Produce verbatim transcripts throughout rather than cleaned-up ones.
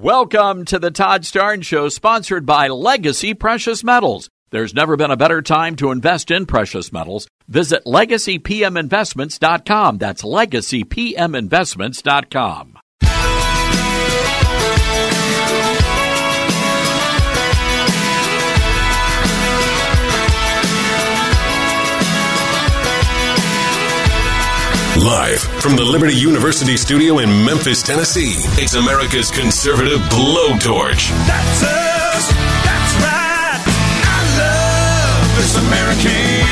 Welcome to the Todd Starnes Show, sponsored by Legacy Precious Metals. There's never been a better time to invest in precious metals. Visit legacy p m investments dot com. That's legacy p m investments dot com. Live from the Liberty University studio in Memphis, Tennessee, it's America's conservative blowtorch. That's us. That's right. I love this American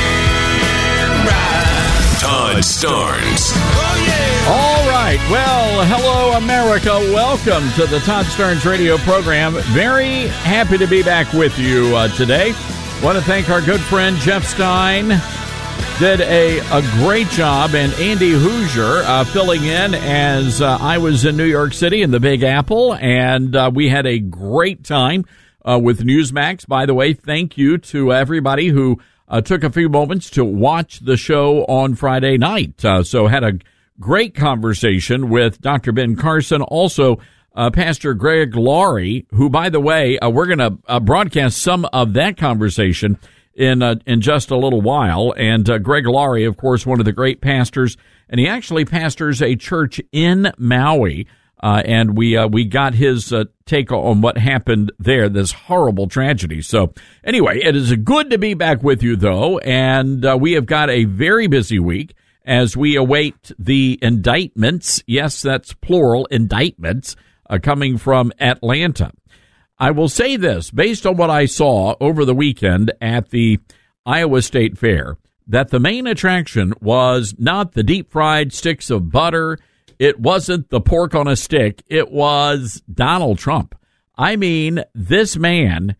ride. Todd Starnes. Oh, yeah. All right. Well, hello, America. Welcome to the Todd Starnes radio program. Very happy to be back with you uh, today. Want to thank our good friend Jeff Stein. Did a, a great job, and Andy Hoosier uh, filling in as uh, I was in New York City in the Big Apple, and uh, we had a great time uh, with Newsmax. By the way, thank you to everybody who uh, took a few moments to watch the show on Friday night. Uh, so had a great conversation with Doctor Ben Carson, also uh, Pastor Greg Laurie, who, by the way, uh, we're going to uh, broadcast some of that conversation in uh, in just a little while. And uh, Greg Laurie, of course, one of the great pastors, and he actually pastors a church in Maui. Uh, and we uh, we got his uh, take on what happened there, this horrible tragedy. So anyway, it is good to be back with you, though, and uh, we have got a very busy week as we await the indictments. Yes, that's plural, indictments, uh, coming from Atlanta. I will say this, based on what I saw over the weekend at the Iowa State Fair, that the main attraction was not the deep-fried sticks of butter. It wasn't the pork on a stick. It was Donald Trump. I mean, this man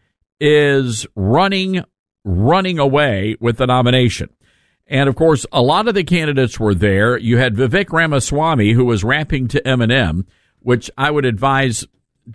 is running, running away with the nomination. And, of course, a lot of the candidates were there. You had Vivek Ramaswamy, who was rapping to Eminem, which I would advise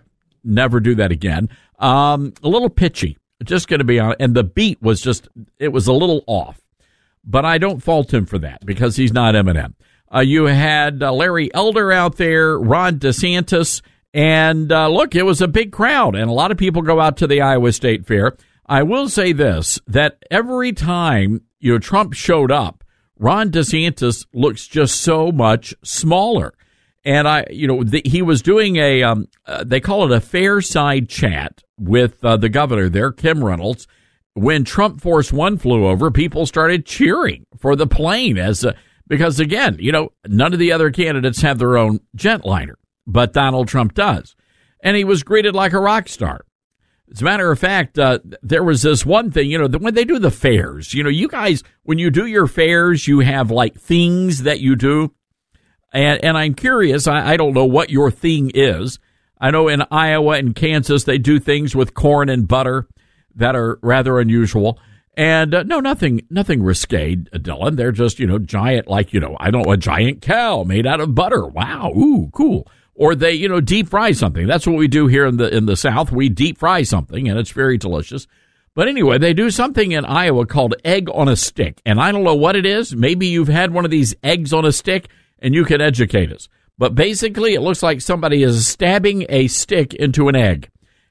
never do that again. Um, a little pitchy, just going to be honest. And the beat was just, it was a little off. But I don't fault him for that because he's not Eminem. Uh, you had uh, Larry Elder out there, Ron DeSantis, and uh, look, it was a big crowd. And a lot of people go out to the Iowa State Fair. I will say this, that every time, you know, Trump showed up, Ron DeSantis looks just so much smaller. And I, you know, the, he was doing a, um, uh, they call it a fireside chat with uh, the governor there, Kim Reynolds. When Trump Force One flew over, people started cheering for the plane as a, because again, you know, none of the other candidates have their own jetliner, but Donald Trump does, and he was greeted like a rock star. As a matter of fact, uh, there was this one thing, you know, when they do the fairs, you know, you guys, when you do your fairs, you have like things that you do. And, and I'm curious, I, I don't know what your thing is. I know in Iowa and Kansas, they do things with corn and butter that are rather unusual. And uh, no, nothing, nothing risque, Dylan. They're just, you know, giant, like, you know, I don't know, a giant cow made out of butter. Wow. Ooh, cool. Or they, you know, deep fry something. That's what we do here in the, in the South. We deep fry something and it's very delicious. But anyway, they do something in Iowa called egg on a stick. And I don't know what it is. Maybe you've had one of these eggs on a stick and you can educate us. But basically, it looks like somebody is stabbing a stick into an egg.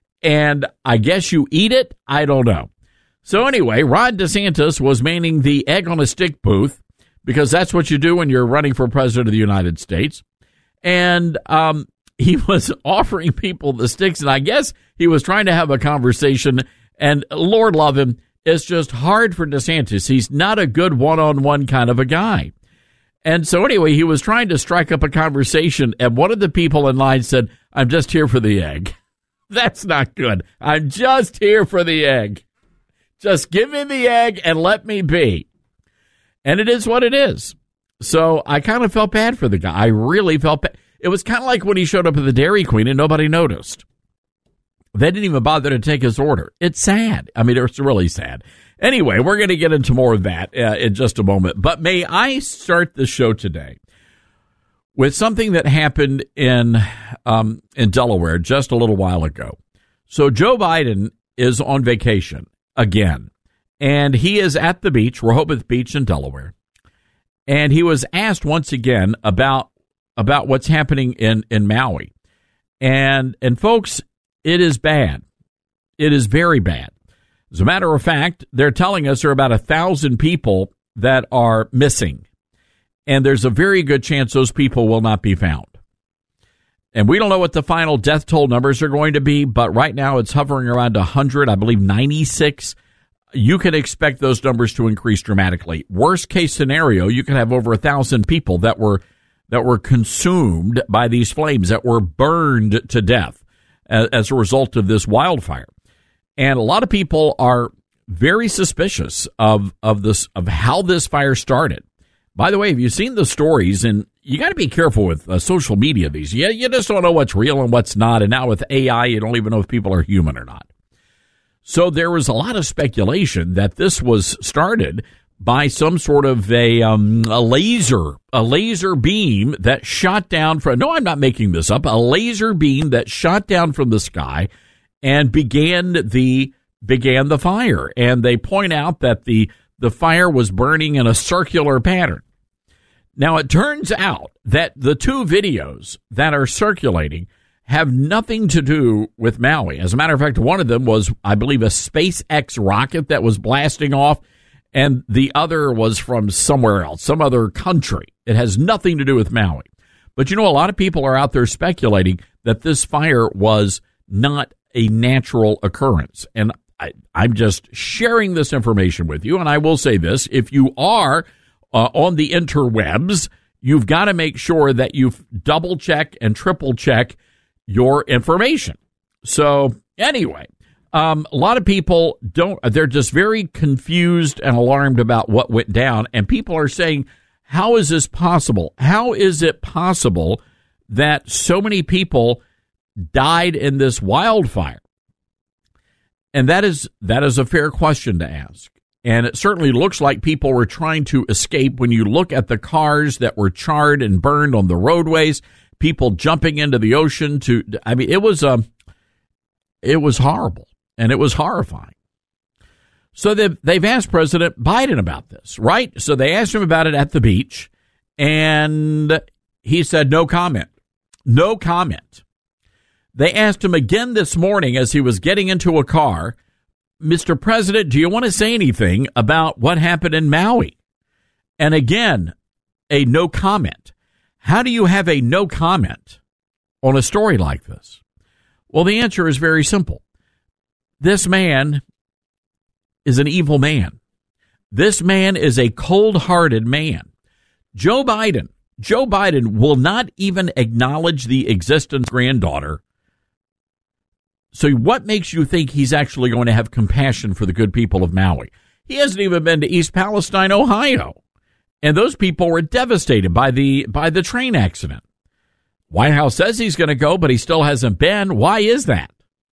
And I guess you eat it? I don't know. So anyway, Ron DeSantis was manning the egg on a stick booth because that's what you do when you're running for president of the United States. And um, he was offering people the sticks, and I guess he was trying to have a conversation. And Lord love him, it's just hard for DeSantis. He's not a good one-on-one kind of a guy. And so anyway, he was trying to strike up a conversation, and one of the people in line said, I'm just here for the egg. That's not good. I'm just here for the egg. Just give me the egg and let me be. And it is what it is. So I kind of felt bad for the guy. I really felt bad. It was kind of like when he showed up at the Dairy Queen and nobody noticed. They didn't even bother to take his order. It's sad. I mean, it's really sad. Anyway, we're going to get into more of that uh, in just a moment. But may I start the show today with something that happened in um, in Delaware just a little while ago. So Joe Biden is on vacation again, and he is at the beach, Rehoboth Beach in Delaware. And he was asked once again about about what's happening in, in Maui. And, and folks, it is bad. It is very bad. As a matter of fact, they're telling us there are about a thousand people that are missing. And there's a very good chance those people will not be found. And we don't know what the final death toll numbers are going to be, but right now it's hovering around one hundred, I believe ninety-six. You can expect those numbers to increase dramatically. Worst case scenario, you can have over a thousand people that were that were consumed by these flames, that were burned to death as, as a result of this wildfire. And a lot of people are very suspicious of of this of how this fire started. By the way, have you seen the stories? And you got to be careful with uh, social media these. You, you just don't know what's real and what's not. And now with A I, you don't even know if people are human or not. So there was a lot of speculation that this was started by some sort of a um, a laser, a laser beam that shot down from. No, I'm not making this up. A laser beam that shot down from the sky and began the began the fire. And they point out that the the fire was burning in a circular pattern. Now, it turns out that the two videos that are circulating have nothing to do with Maui. As a matter of fact, one of them was, I believe, a SpaceX rocket that was blasting off, and the other was from somewhere else, some other country. It has nothing to do with Maui. But, you know, a lot of people are out there speculating that this fire was not a natural occurrence. And I, I'm just sharing this information with you, and I will say this. If you are uh, on the interwebs, you've got to make sure that you double check and triple check your information. So anyway, um, a lot of people don't, they're just very confused and alarmed about what went down. And people are saying, how is this possible? How is it possible that so many people died in this wildfire? And that is, that is a fair question to ask. And it certainly looks like people were trying to escape. When you look at the cars that were charred and burned on the roadways, people jumping into the ocean to, I mean, it was, um, it was horrible and it was horrifying. So they've, they've asked President Biden about this, right? So they asked him about it at the beach, and he said no comment, no comment. They asked him again this morning as he was getting into a car, Mister President, do you want to say anything about what happened in Maui? And again, a no comment. How do you have a no comment on a story like this? Well, the answer is very simple. This man is an evil man. This man is a cold-hearted man. Joe Biden, Joe Biden will not even acknowledge the existence of granddaughter. So what makes you think he's actually going to have compassion for the good people of Maui? He hasn't even been to East Palestine, Ohio. And those people were devastated by the by the train accident. White House says he's going to go, but he still hasn't been. Why is that?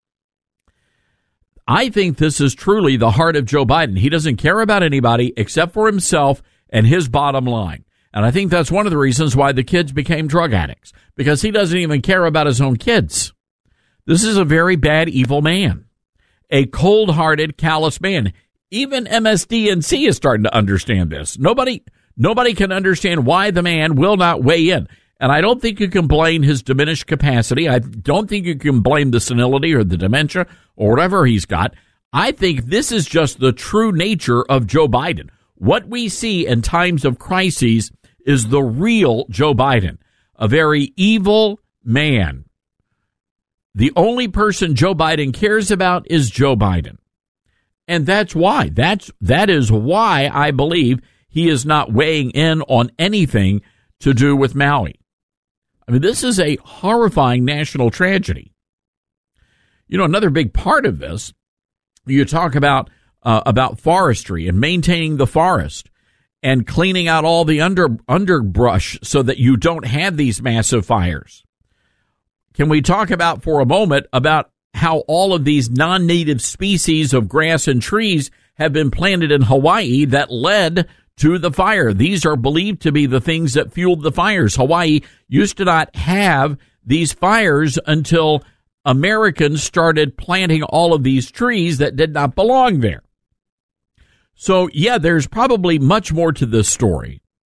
I think this is truly the heart of Joe Biden. He doesn't care about anybody except for himself and his bottom line. And I think that's one of the reasons why the kids became drug addicts, because he doesn't even care about his own kids. This is a very bad, evil man, a cold-hearted, callous man. Even M S D N C is starting to understand this. Nobody, nobody can understand why the man will not weigh in. And I don't think you can blame his diminished capacity. I don't think you can blame the senility or the dementia or whatever he's got. I think this is just the true nature of Joe Biden. What we see in times of crises is the real Joe Biden, a very evil man. The only person Joe Biden cares about is Joe Biden. And that's why. That's, that is why I believe he is not weighing in on anything to do with Maui. I mean, this is a horrifying national tragedy. You know, another big part of this, you talk about uh, about forestry and maintaining the forest and cleaning out all the under underbrush so that you don't have these massive fires. Can we talk about for a moment about how all of these non-native species of grass and trees have been planted in Hawaii that led to the fire? These are believed to be the things that fueled the fires. Hawaii used to not have these fires until Americans started planting all of these trees that did not belong there. So, yeah, there's probably much more to this story.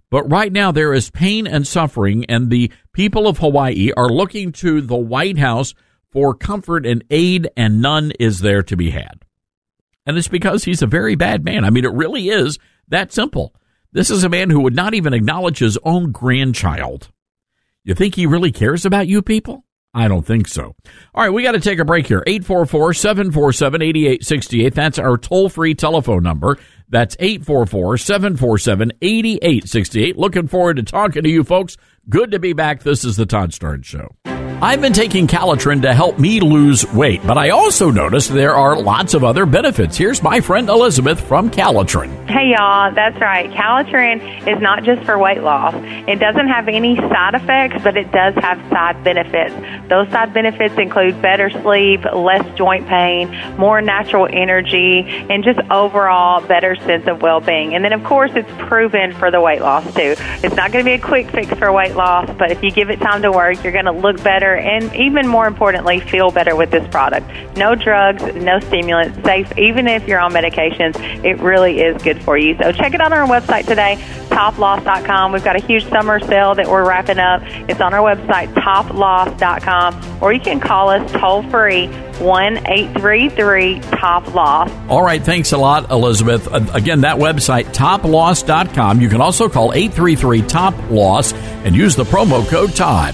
But right now there is pain and suffering, and the people of Hawaii are looking to the White House for comfort and aid, and none is there to be had. And it's because he's a very bad man. I mean, it really is that simple. This is a man who would not even acknowledge his own grandchild. You think he really cares about you people? I don't think so. All right, we got to take a break here. eight four four, seven four seven, eight eight six eight. That's our toll-free telephone number. That's eight four four, seven four seven, eight eight six eight. Looking forward to talking to you folks. Good to be back. This is the Todd Starnes Show. I've been taking Calitrin to help me lose weight, but I also noticed there are lots of other benefits. Here's my friend Elizabeth from Calitrin. Hey, y'all. That's right. Calitrin is not just for weight loss. It doesn't have any side effects, but it does have side benefits. Those side benefits include better sleep, less joint pain, more natural energy, and just overall better sense of well-being. And then, of course, it's proven for the weight loss, too. It's not going to be a quick fix for weight loss, but if you give it time to work, you're going to look better and, even more importantly, feel better with this product. No drugs, no stimulants, safe. Even if you're on medications, it really is good for you. So check it out on our website today, top loss dot com. We've got a huge summer sale that we're wrapping up. It's on our website, top loss dot com, or you can call us toll-free, one eight three three, top loss. All right, thanks a lot, Elizabeth. Uh, again, that website, top loss dot com. You can also call eight three three, top loss and use the promo code Todd.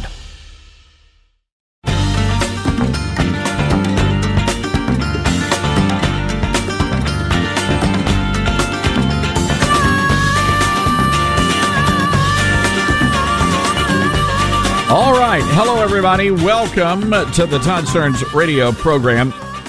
All right. Hello, everybody. Welcome to the Todd Starnes radio program.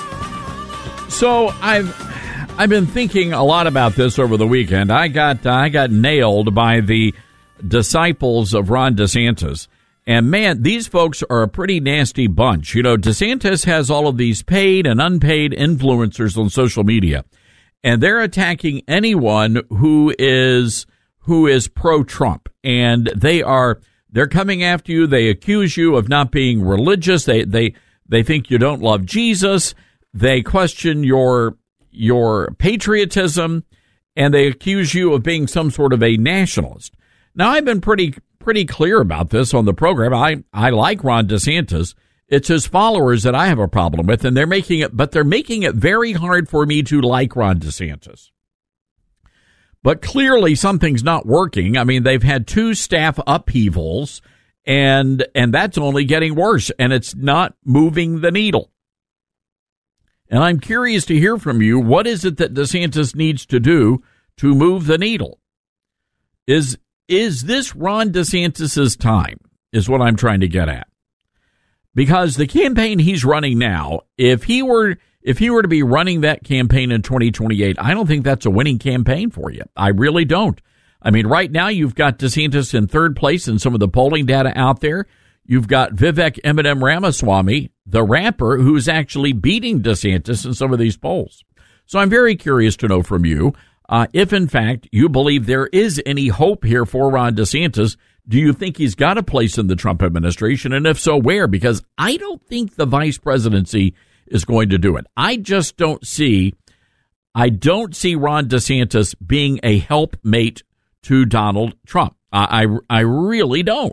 So I've I've been thinking a lot about this over the weekend. I got I got nailed by the disciples of Ron DeSantis. And, man, these folks are a pretty nasty bunch. You know, DeSantis has all of these paid and unpaid influencers on social media, and they're attacking anyone who is who is pro-Trump. And they are... They're coming after you. They accuse you of not being religious. They they they think you don't love Jesus. They question your your patriotism, and they accuse you of being some sort of a nationalist. Now, I've been pretty pretty clear about this on the program. I I like Ron DeSantis. It's his followers that I have a problem with, and they're making it, but they're making it very hard for me to like Ron DeSantis. But clearly something's not working. I mean, they've had two staff upheavals, and and that's only getting worse, and it's not moving the needle. And I'm curious to hear from you. What is it that DeSantis needs to do to move the needle? Is is this Ron DeSantis's time, is what I'm trying to get at. Because the campaign he's running now, if he were... If he were to be running that campaign in twenty twenty-eight, I don't think that's a winning campaign for you. I really don't. I mean, right now you've got DeSantis in third place in some of the polling data out there. You've got Vivek Eminem Ramaswamy, the rapper, who's actually beating DeSantis in some of these polls. So I'm very curious to know from you, uh, if in fact you believe there is any hope here for Ron DeSantis. Do you think he's got a place in the Trump administration? And if so, where? Because I don't think the vice presidency is going to do it. I just don't see, I don't see Ron DeSantis being a helpmate to Donald Trump. I, I, I really don't.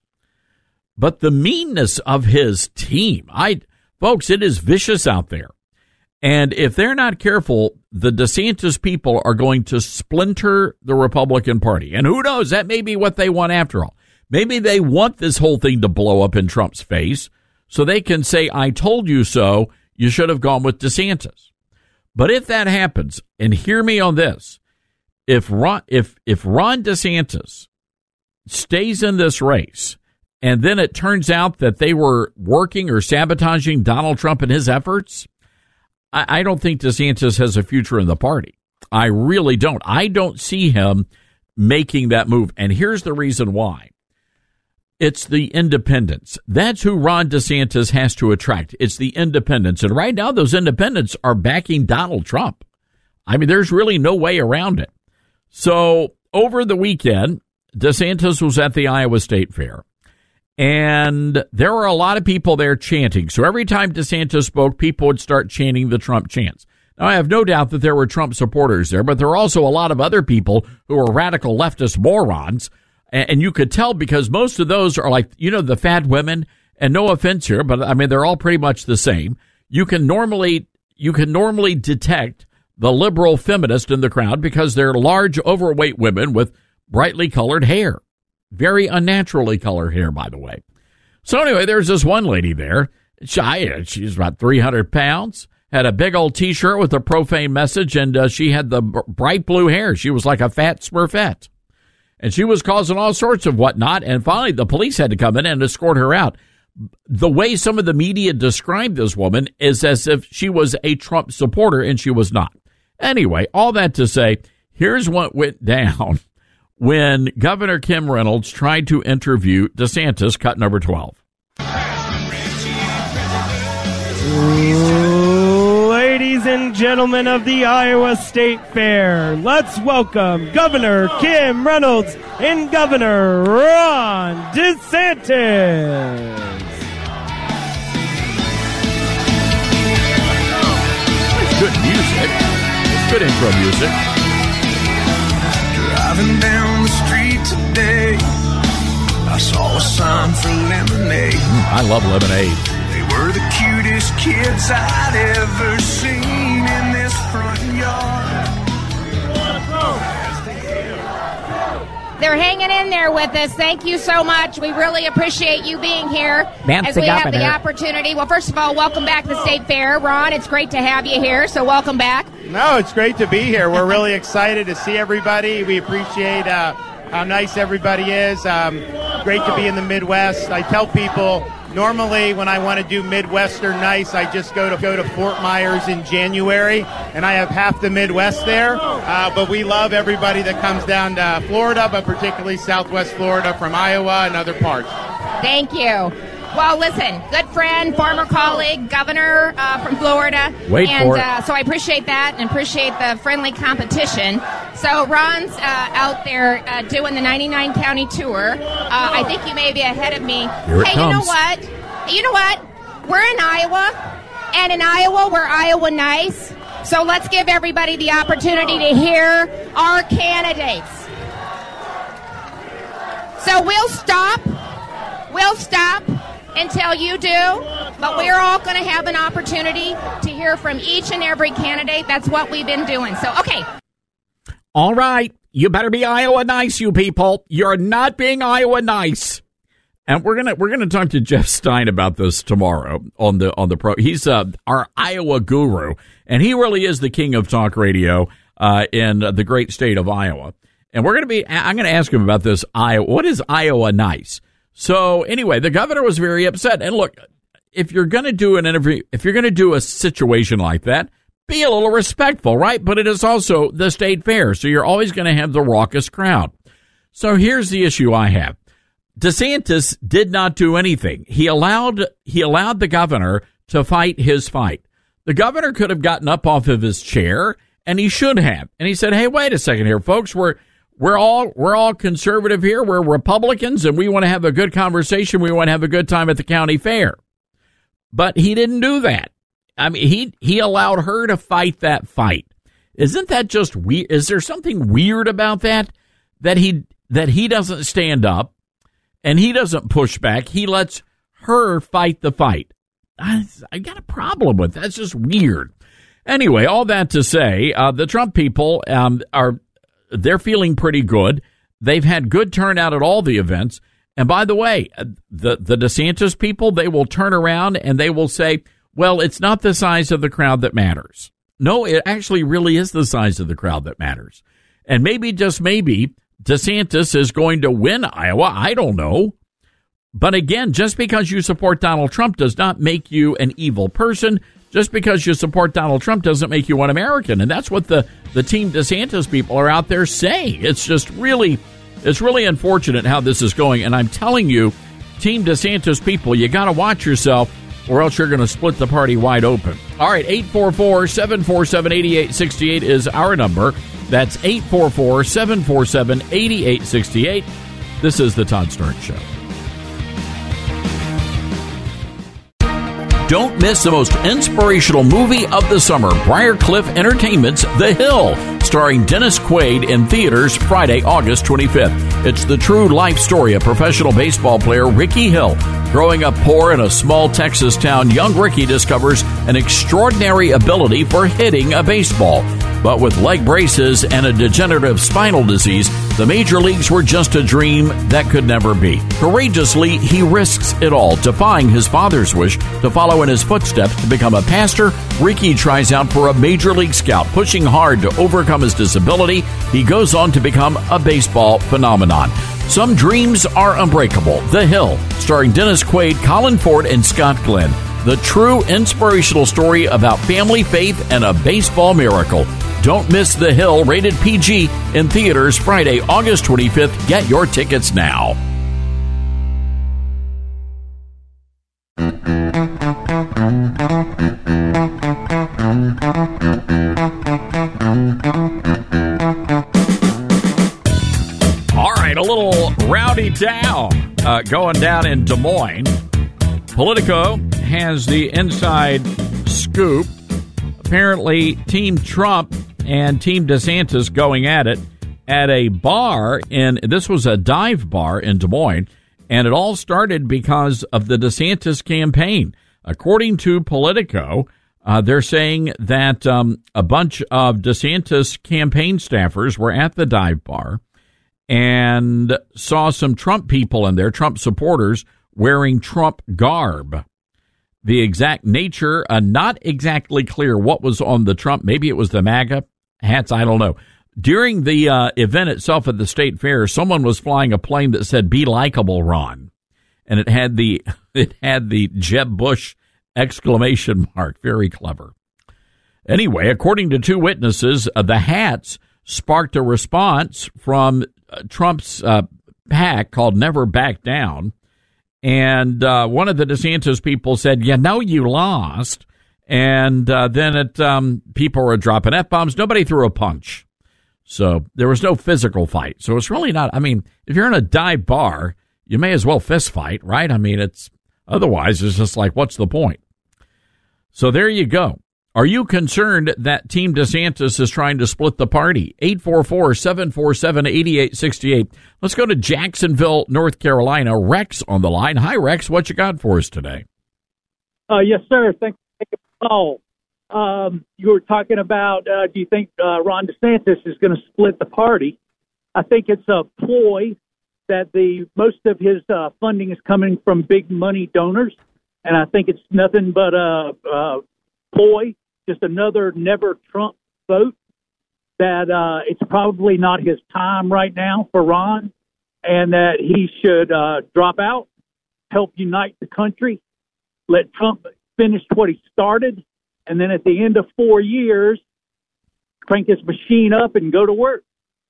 But the meanness of his team, I, folks, it is vicious out there. And if they're not careful, the DeSantis people are going to splinter the Republican Party. And who knows, that may be what they want after all. Maybe they want this whole thing to blow up in Trump's face so they can say, I told you so. You should have gone with DeSantis. But if that happens, and hear me on this, if Ron, if if Ron DeSantis stays in this race, and then it turns out that they were working or sabotaging Donald Trump and his efforts, I, I don't think DeSantis has a future in the party. I really don't. I don't see him making that move. And here's the reason why. It's the independents. That's who Ron DeSantis has to attract. It's the independents. And right now, those independents are backing Donald Trump. I mean, there's really no way around it. So over the weekend, DeSantis was at the Iowa State Fair, and there were a lot of people there chanting. So every time DeSantis spoke, people would start chanting the Trump chants. Now, I have no doubt that there were Trump supporters there, but there were also a lot of other people who were radical leftist morons And, and you could tell because most of those are like, you know, the fat women. And no offense here, but I mean, they're all pretty much the same. You can normally, you can normally detect the liberal feminist in the crowd because they're large, overweight women with brightly colored hair. Very unnaturally colored hair, by the way. So anyway, there's this one lady there. She, she's about three hundred pounds, had a big old T-shirt with a profane message, and uh, she had the b- bright blue hair. She was like a fat Smurfette. And she was causing all sorts of whatnot, and finally the police had to come in and escort her out. The way some of the media described this woman is as if she was a Trump supporter, and she was not. Anyway, all that to say, here's what went down when Governor Kim Reynolds tried to interview DeSantis, cut number twelve. Ladies and gentlemen of the Iowa State Fair, let's welcome Governor Kim Reynolds and Governor Ron DeSantis. It's good music. It's good intro music. Driving down the street today, I saw a sign for lemonade. Mm, I love lemonade. They were the cutest kids I'd ever seen in this front yard. They're hanging in there with us. Thank you so much. We really appreciate you being here Ma'am, as we have the Governor. opportunity. Well, first of all, welcome back to the State Fair. Ron, it's great to have you here, so welcome back. No, it's great to be here. We're really excited to see everybody. We appreciate uh, how nice everybody is. Um, great to be in the Midwest. I tell people, normally when I want to do Midwestern nice, I just go to go to Fort Myers in January, and I have half the Midwest there. Uh, but we love everybody that comes down to Florida, but particularly Southwest Florida from Iowa and other parts. Thank you. Well, listen, good friend, former colleague, governor uh, from Florida. Wait and, for it. Uh, so I appreciate that and appreciate the friendly competition. So Ron's uh, out there uh, doing the ninety-nine county tour. Uh, I think you may be ahead of me. Here it hey, comes. you know what? You know what? We're in Iowa, and in Iowa, we're Iowa nice. So let's give everybody the opportunity to hear our candidates. So we'll stop. We'll stop until you do, but we're all going to have an opportunity to hear from each and every candidate. That's what we've been doing. So, okay. All right. You better be Iowa nice, you people. You're not being Iowa nice. And we're gonna we're gonna talk to Jeff Stein about this tomorrow on the on the pro. He's uh, our Iowa guru, and he really is the king of talk radio uh, in the great state of Iowa. And we're gonna be. I'm gonna ask him about this Iowa. What is Iowa nice? So anyway, the governor was very upset. And look, if you're going to do an interview, if you're going to do a situation like that, be a little respectful, right? But it is also the state fair, so you're always going to have the raucous crowd. So here's the issue I have. DeSantis did not do anything. He allowed he allowed the governor to fight his fight. The governor could have gotten up off of his chair, and he should have. And he said, "Hey, wait a second here, folks. We're We're all we're all conservative here. We're Republicans, and we want to have a good conversation. We want to have a good time at the county fair." But he didn't do that. I mean, he he allowed her to fight that fight. Isn't that just weird? Is there something weird about that? That he that he doesn't stand up and he doesn't push back. He lets her fight the fight. I, I got a problem with that. That's just weird. Anyway, all that to say, uh, the Trump people um, are. They're feeling pretty good. They've had good turnout at all the events. And by the way, the, the DeSantis people, they will turn around and they will say, well, it's not the size of the crowd that matters. No, it actually really is the size of the crowd that matters. And maybe, just maybe, DeSantis is going to win Iowa. I don't know. But again, just because you support Donald Trump does not make you an evil person. Just because you support Donald Trump doesn't make you an American. And that's what the, the Team DeSantis people are out there saying. It's just really, it's really unfortunate how this is going. And I'm telling you, Team DeSantis people, you got to watch yourself or else you're going to split the party wide open. All right, eight four four, seven four seven, eight eight six eight is our number. That's eight four four, seven four seven, eight eight six eight. This is the Todd Stern Show. Don't miss the most inspirational movie of the summer, Briarcliff Entertainment's The Hill, starring Dennis Quaid in theaters Friday, August twenty-fifth. It's the true life story of professional baseball player Ricky Hill. Growing up poor in a small Texas town, young Ricky discovers an extraordinary ability for hitting a baseball. But with leg braces and a degenerative spinal disease, the major leagues were just a dream that could never be. Courageously, he risks it all, defying his father's wish to follow in his footsteps to become a pastor. Ricky tries out for a major league scout, pushing hard to overcome his disability. He goes on to become a baseball phenomenon. Some dreams are unbreakable. The Hill, starring Dennis Quaid, Colin Ford, and Scott Glenn. The true inspirational story about family, faith, and a baseball miracle. Don't miss The Hill, rated P G, in theaters Friday, August twenty-fifth. Get your tickets now. All right, a little rowdy down uh, going down in Des Moines. Politico has the inside scoop. Apparently, Team Trump and Team DeSantis going at it at a bar in, this was a dive bar in Des Moines, and it all started because of the DeSantis campaign. According to Politico, uh, they're saying that um, a bunch of DeSantis campaign staffers were at the dive bar and saw some Trump people in there, Trump supporters, wearing Trump garb. The exact nature, uh, not exactly clear what was on the Trump. Maybe it was the MAGA hats. I don't know. During the uh, event itself at the state fair, someone was flying a plane that said "Be likable, Ron," and it had the it had the Jeb Bush exclamation mark. Very clever. Anyway, according to two witnesses, uh, the hats sparked a response from uh, Trump's uh, PAC called Never Back Down. And uh, one of the DeSantis people said, "You know, you lost." And uh, then it um, people were dropping F-bombs. Nobody threw a punch. So there was no physical fight. So it's really not, I mean, if you're in a dive bar, you may as well fist fight, right? I mean, it's otherwise it's just like, what's the point? So there you go. Are you concerned that Team DeSantis is trying to split the party? eight four four, seven four seven, eight eight six eight. Let's go to Jacksonville, North Carolina. Rex on the line. Hi, Rex. What you got for us today? Uh, yes, sir. Thanks for taking the call. Um, you were talking about, uh, do you think uh, Ron DeSantis is going to split the party? I think it's a ploy that the most of his uh, funding is coming from big money donors, and I think it's nothing but a, a ploy. Just another never Trump vote, that uh, it's probably not his time right now for Ron, and that he should uh, drop out, help unite the country, let Trump finish what he started, and then at the end of four years, crank his machine up and go to work.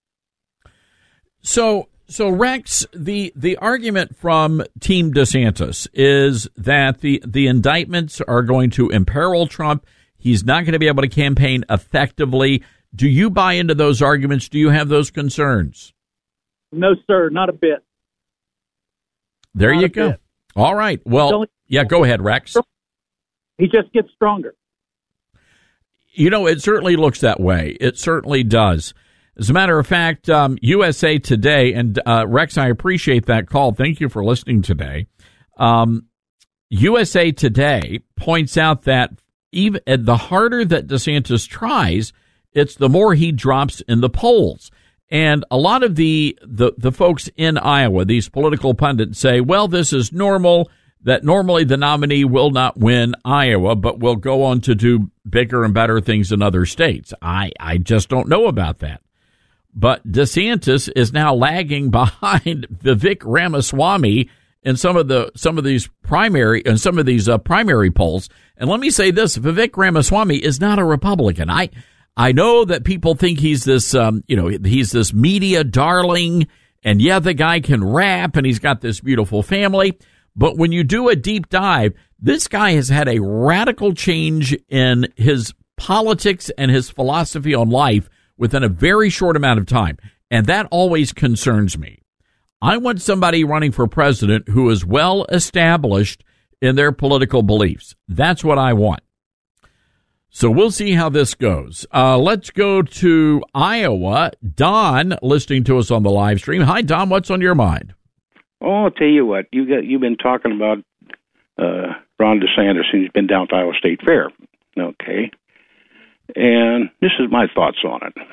So, so Rex, the, the argument from Team DeSantis is that the, the indictments are going to imperil Trump. He's not going to be able to campaign effectively. Do you buy into those arguments? Do you have those concerns? No, sir, not a bit. There not you go. Bit. All right. Well, yeah, go ahead, Rex. He just gets stronger. You know, it certainly looks that way. It certainly does. As a matter of fact, um, U S A Today, and uh, Rex, I appreciate that call. Thank you for listening today. Um, U S A Today points out that even the harder that DeSantis tries, it's the more he drops in the polls. And a lot of the, the, the folks in Iowa, these political pundits, say, well, this is normal, that normally the nominee will not win Iowa, but will go on to do bigger and better things in other states. I, I just don't know about that. But DeSantis is now lagging behind Vivek Ramaswamy in some of the some of these primary in some of these uh, primary polls. And let me say this: Vivek Ramaswamy is not a Republican. I I know that people think he's this um, you know he's this media darling, and yeah, the guy can rap and he's got this beautiful family. But when you do a deep dive, this guy has had a radical change in his politics and his philosophy on life within a very short amount of time, and that always concerns me. I want somebody running for president who is well established in their political beliefs. That's what I want. So we'll see how this goes. Uh, let's go to Iowa. Don, listening to us on the live stream. Hi, Don. What's on your mind? Oh, I'll tell you what. You got you've been talking about uh, Ron DeSantis, and he's been down to Iowa State Fair. Okay, and this is my thoughts on it.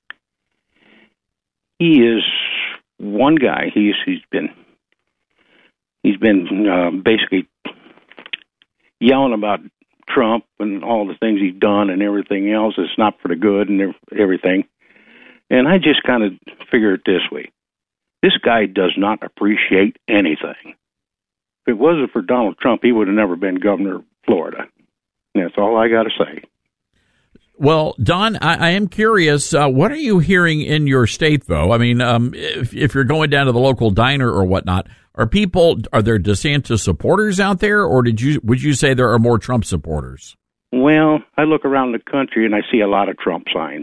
He is one guy. He's he's been he's been uh, basically yelling about Trump and all the things he's done and everything else. It's not for the good and everything. And I just kind of figure it this way. This guy does not appreciate anything. If it wasn't for Donald Trump, he would have never been governor of Florida. And that's all I got to say. Well, Don, I, I am curious, uh, what are you hearing in your state, though? I mean, um, if, if you're going down to the local diner or whatnot, are people, are there DeSantis supporters out there, or did you would you say there are more Trump supporters? Well, I look around the country and I see a lot of Trump signs.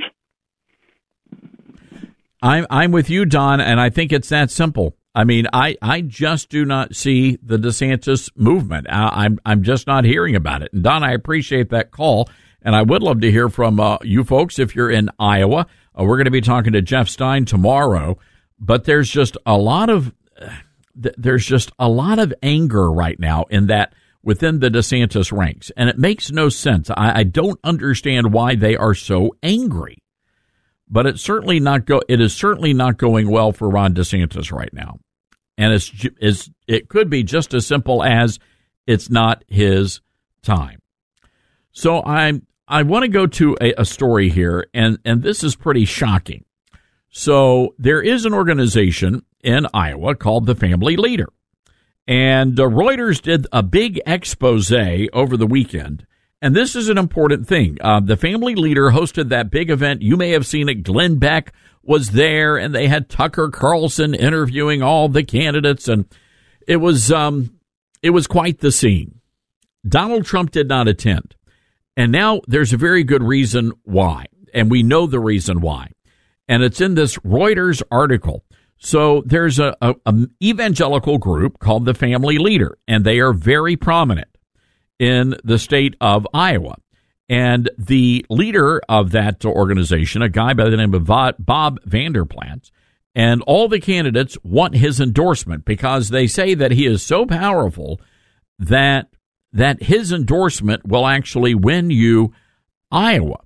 I'm I'm with you, Don, and I think it's that simple. I mean, I, I just do not see the DeSantis movement. I, I'm I'm just not hearing about it. And Don, I appreciate that call. And I would love to hear from uh, you folks if you're in Iowa. Uh, we're going to be talking to Jeff Stein tomorrow, but there's just a lot of uh, th- there's just a lot of anger right now in that within the DeSantis ranks, and it makes no sense. I, I don't understand why they are so angry, but it's certainly not go. It is certainly not going well for Ron DeSantis right now, and it's is it could be just as simple as it's not his time. So I'm. I want to go to a, a story here, and, and this is pretty shocking. So there is an organization in Iowa called the Family Leader, and uh, Reuters did a big expose over the weekend, and this is an important thing. Uh, the Family Leader hosted that big event. You may have seen it. Glenn Beck was there, and they had Tucker Carlson interviewing all the candidates, and it was um, it was quite the scene. Donald Trump did not attend. And now there's a very good reason why, and we know the reason why, and it's in this Reuters article. So there's a, a, a evangelical group called the Family Leader, and they are very prominent in the state of Iowa. And the leader of that organization, a guy by the name of Bob Vander Plaats, and all the candidates want his endorsement because they say that he is so powerful that that his endorsement will actually win you Iowa.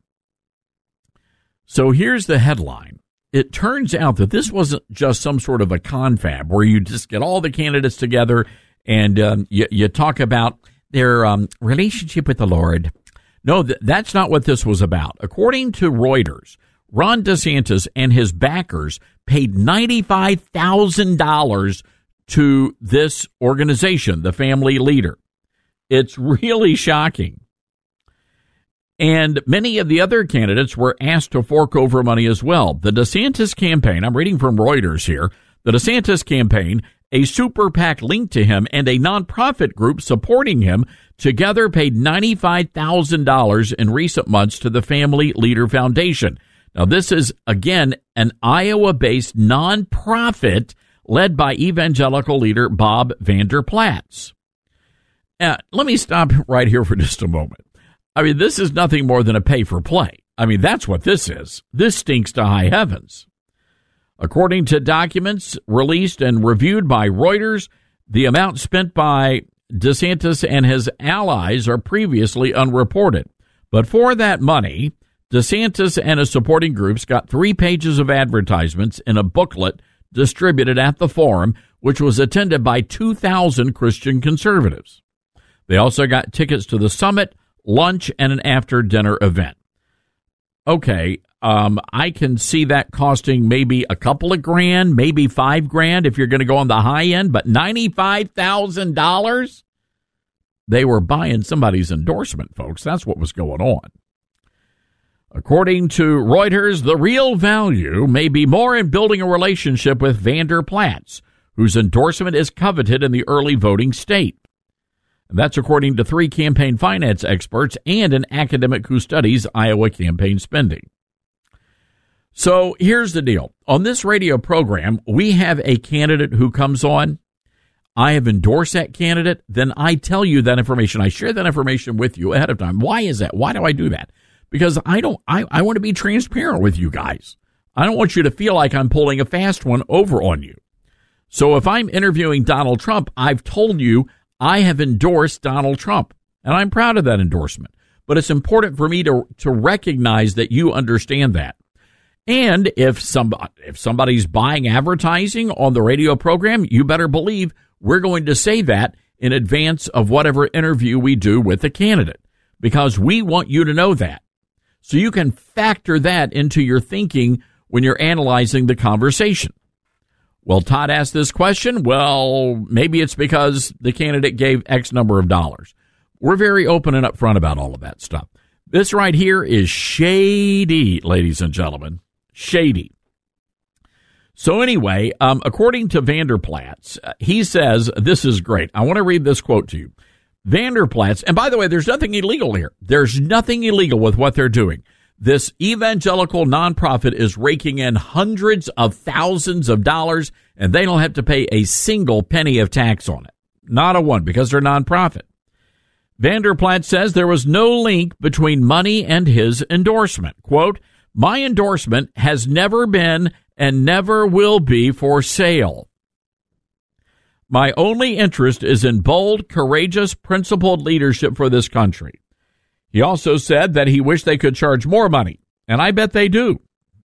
So here's the headline. It turns out that this wasn't just some sort of a confab where you just get all the candidates together and um, you, you talk about their um, relationship with the Lord. No, th- that's not what this was about. According to Reuters, Ron DeSantis and his backers paid ninety-five thousand dollars to this organization, the Family Leader. It's really shocking. And many of the other candidates were asked to fork over money as well. The DeSantis campaign, I'm reading from Reuters here, the DeSantis campaign, a super PAC linked to him, and a nonprofit group supporting him together paid ninety-five thousand dollars in recent months to the Family Leader Foundation. Now, this is, again, an Iowa-based nonprofit led by evangelical leader Bob Vander Plaats. Now, let me stop right here for just a moment. I mean, this is nothing more than a pay-for-play. I mean, that's what this is. This stinks to high heavens. According to documents released and reviewed by Reuters, the amount spent by DeSantis and his allies are previously unreported. But for that money, DeSantis and his supporting groups got three pages of advertisements in a booklet distributed at the forum, which was attended by two thousand Christian conservatives. They also got tickets to the summit, lunch, and an after-dinner event. Okay, um, I can see that costing maybe a couple of grand, maybe five grand if you're going to go on the high end, but ninety-five thousand dollars? They were buying somebody's endorsement, folks. That's what was going on. According to Reuters, the real value may be more in building a relationship with Vander Plaats, whose endorsement is coveted in the early voting state. And that's according to three campaign finance experts and an academic who studies Iowa campaign spending. So here's the deal. On this radio program, we have a candidate who comes on. I have endorsed that candidate, then I tell you that information. I share that information with you ahead of time. Why is that? Why do I do that? Because I don't, I, I want to be transparent with you guys. I don't want you to feel like I'm pulling a fast one over on you. So if I'm interviewing Donald Trump, I've told you I have endorsed Donald Trump, and I'm proud of that endorsement. But it's important for me to to recognize that you understand that. And if somebody, if somebody's buying advertising on the radio program, you better believe we're going to say that in advance of whatever interview we do with the candidate, because we want you to know that. So you can factor that into your thinking when you're analyzing the conversation. Well, Todd asked this question. Well, maybe it's because the candidate gave X number of dollars. We're very open and upfront about all of that stuff. This right here is shady, ladies and gentlemen. Shady. So anyway, um, according to Vanderplatz, uh, he says, this is great. I want to read this quote to you. Vanderplatz, and by the way, there's nothing illegal here. There's nothing illegal with what they're doing. This evangelical nonprofit is raking in hundreds of thousands of dollars, and they don't have to pay a single penny of tax on it. Not a one, because they're nonprofit. Vanderplatz says there was no link between money and his endorsement. Quote, my endorsement has never been and never will be for sale. My only interest is in bold, courageous, principled leadership for this country. He also said that he wished they could charge more money, and I bet they do.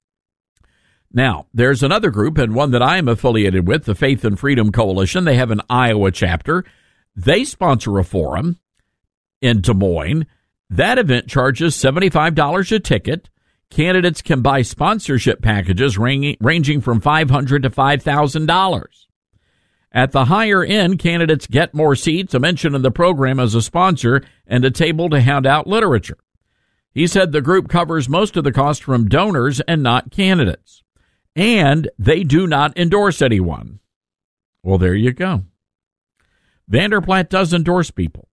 Now, there's another group, and one that I am affiliated with, the Faith and Freedom Coalition. They have an Iowa chapter. They sponsor a forum in Des Moines. That event charges seventy-five dollars a ticket. Candidates can buy sponsorship packages ranging from five hundred dollars to five thousand dollars. At the higher end, candidates get more seats, a mention in the program as a sponsor, and a table to hand out literature. He said the group covers most of the cost from donors and not candidates. And they do not endorse anyone. Well, there you go. Vanderplatz does endorse people.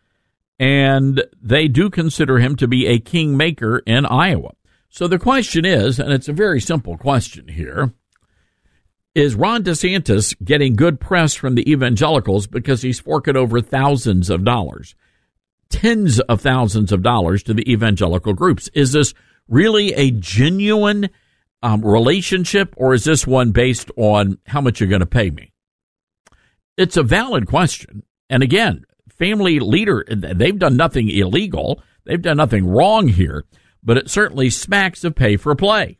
And they do consider him to be a kingmaker in Iowa. So the question is, and it's a very simple question here, is Ron DeSantis getting good press from the evangelicals because he's forking over thousands of dollars, tens of thousands of dollars to the evangelical groups? Is this really a genuine um, relationship, or is this one based on how much you're going to pay me? It's a valid question. And again, family leader, they've done nothing illegal. They've done nothing wrong here, but it certainly smacks of pay for play.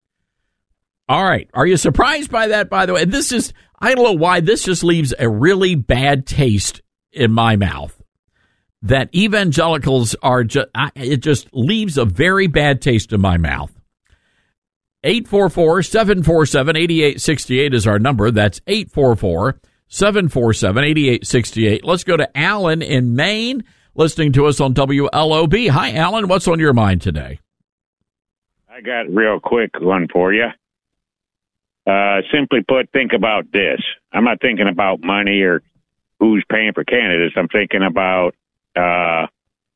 All right. Are you surprised by that, by the way? This is, I don't know why, this just leaves a really bad taste in my mouth. That evangelicals are just, it just leaves a very bad taste in my mouth. eight four four, seven four seven, eight eight six eight is our number. That's eight four four, seven four seven, eight eight six eight. Let's go to Alan in Maine, listening to us on W L O B. Hi, Alan. What's on your mind today? I got a real quick one for you. Uh, simply put, think about this. I'm not thinking about money or who's paying for candidates. I'm thinking about uh,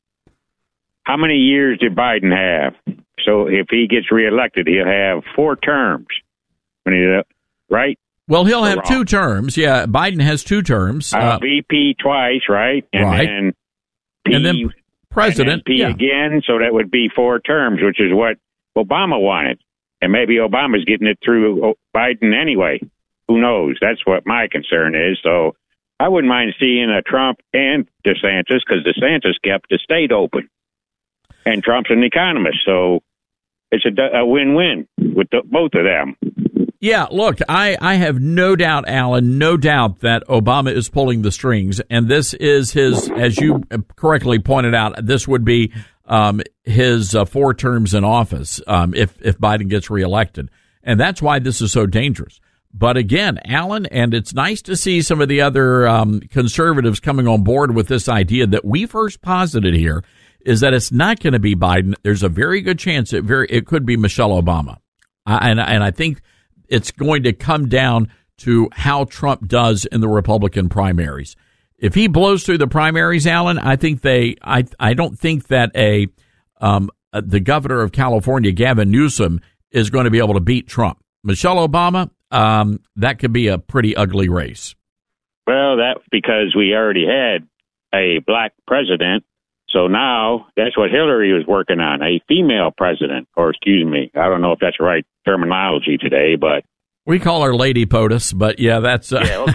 how many years did Biden have? So if he gets reelected, he'll have four terms. When he, right? Well, he'll have two terms. Yeah, Biden has two terms. Uh, uh, V P twice, right? And right. Then P, and then president. And then P yeah. again, so that would be four terms, which is what Obama wanted. And maybe Obama's getting it through Biden anyway. Who knows? That's what my concern is. So I wouldn't mind seeing a Trump and DeSantis, because DeSantis kept the state open. And Trump's an economist, so it's a, a win-win with the, both of them. Yeah, look, I, I have no doubt, Alan, no doubt that Obama is pulling the strings. And this is his, as you correctly pointed out, this would be um, his uh, four terms in office um, if, if Biden gets reelected. And that's why this is so dangerous. But again, Alan, and it's nice to see some of the other um, conservatives coming on board with this idea that we first posited here, is that it's not going to be Biden. There's a very good chance it very it could be Michelle Obama. Uh, and, and I think it's going to come down to how Trump does in the Republican primaries. If he blows through the primaries, Alan, I think they I I don't think that a um, the governor of California, Gavin Newsom, is going to be able to beat Trump. Michelle Obama, um, that could be a pretty ugly race. Well, that's because we already had a black president. So now that's what Hillary was working on, a female president, or excuse me, I don't know if that's the right terminology today, but. We call her Lady POTUS, but yeah, that's. Uh, yeah,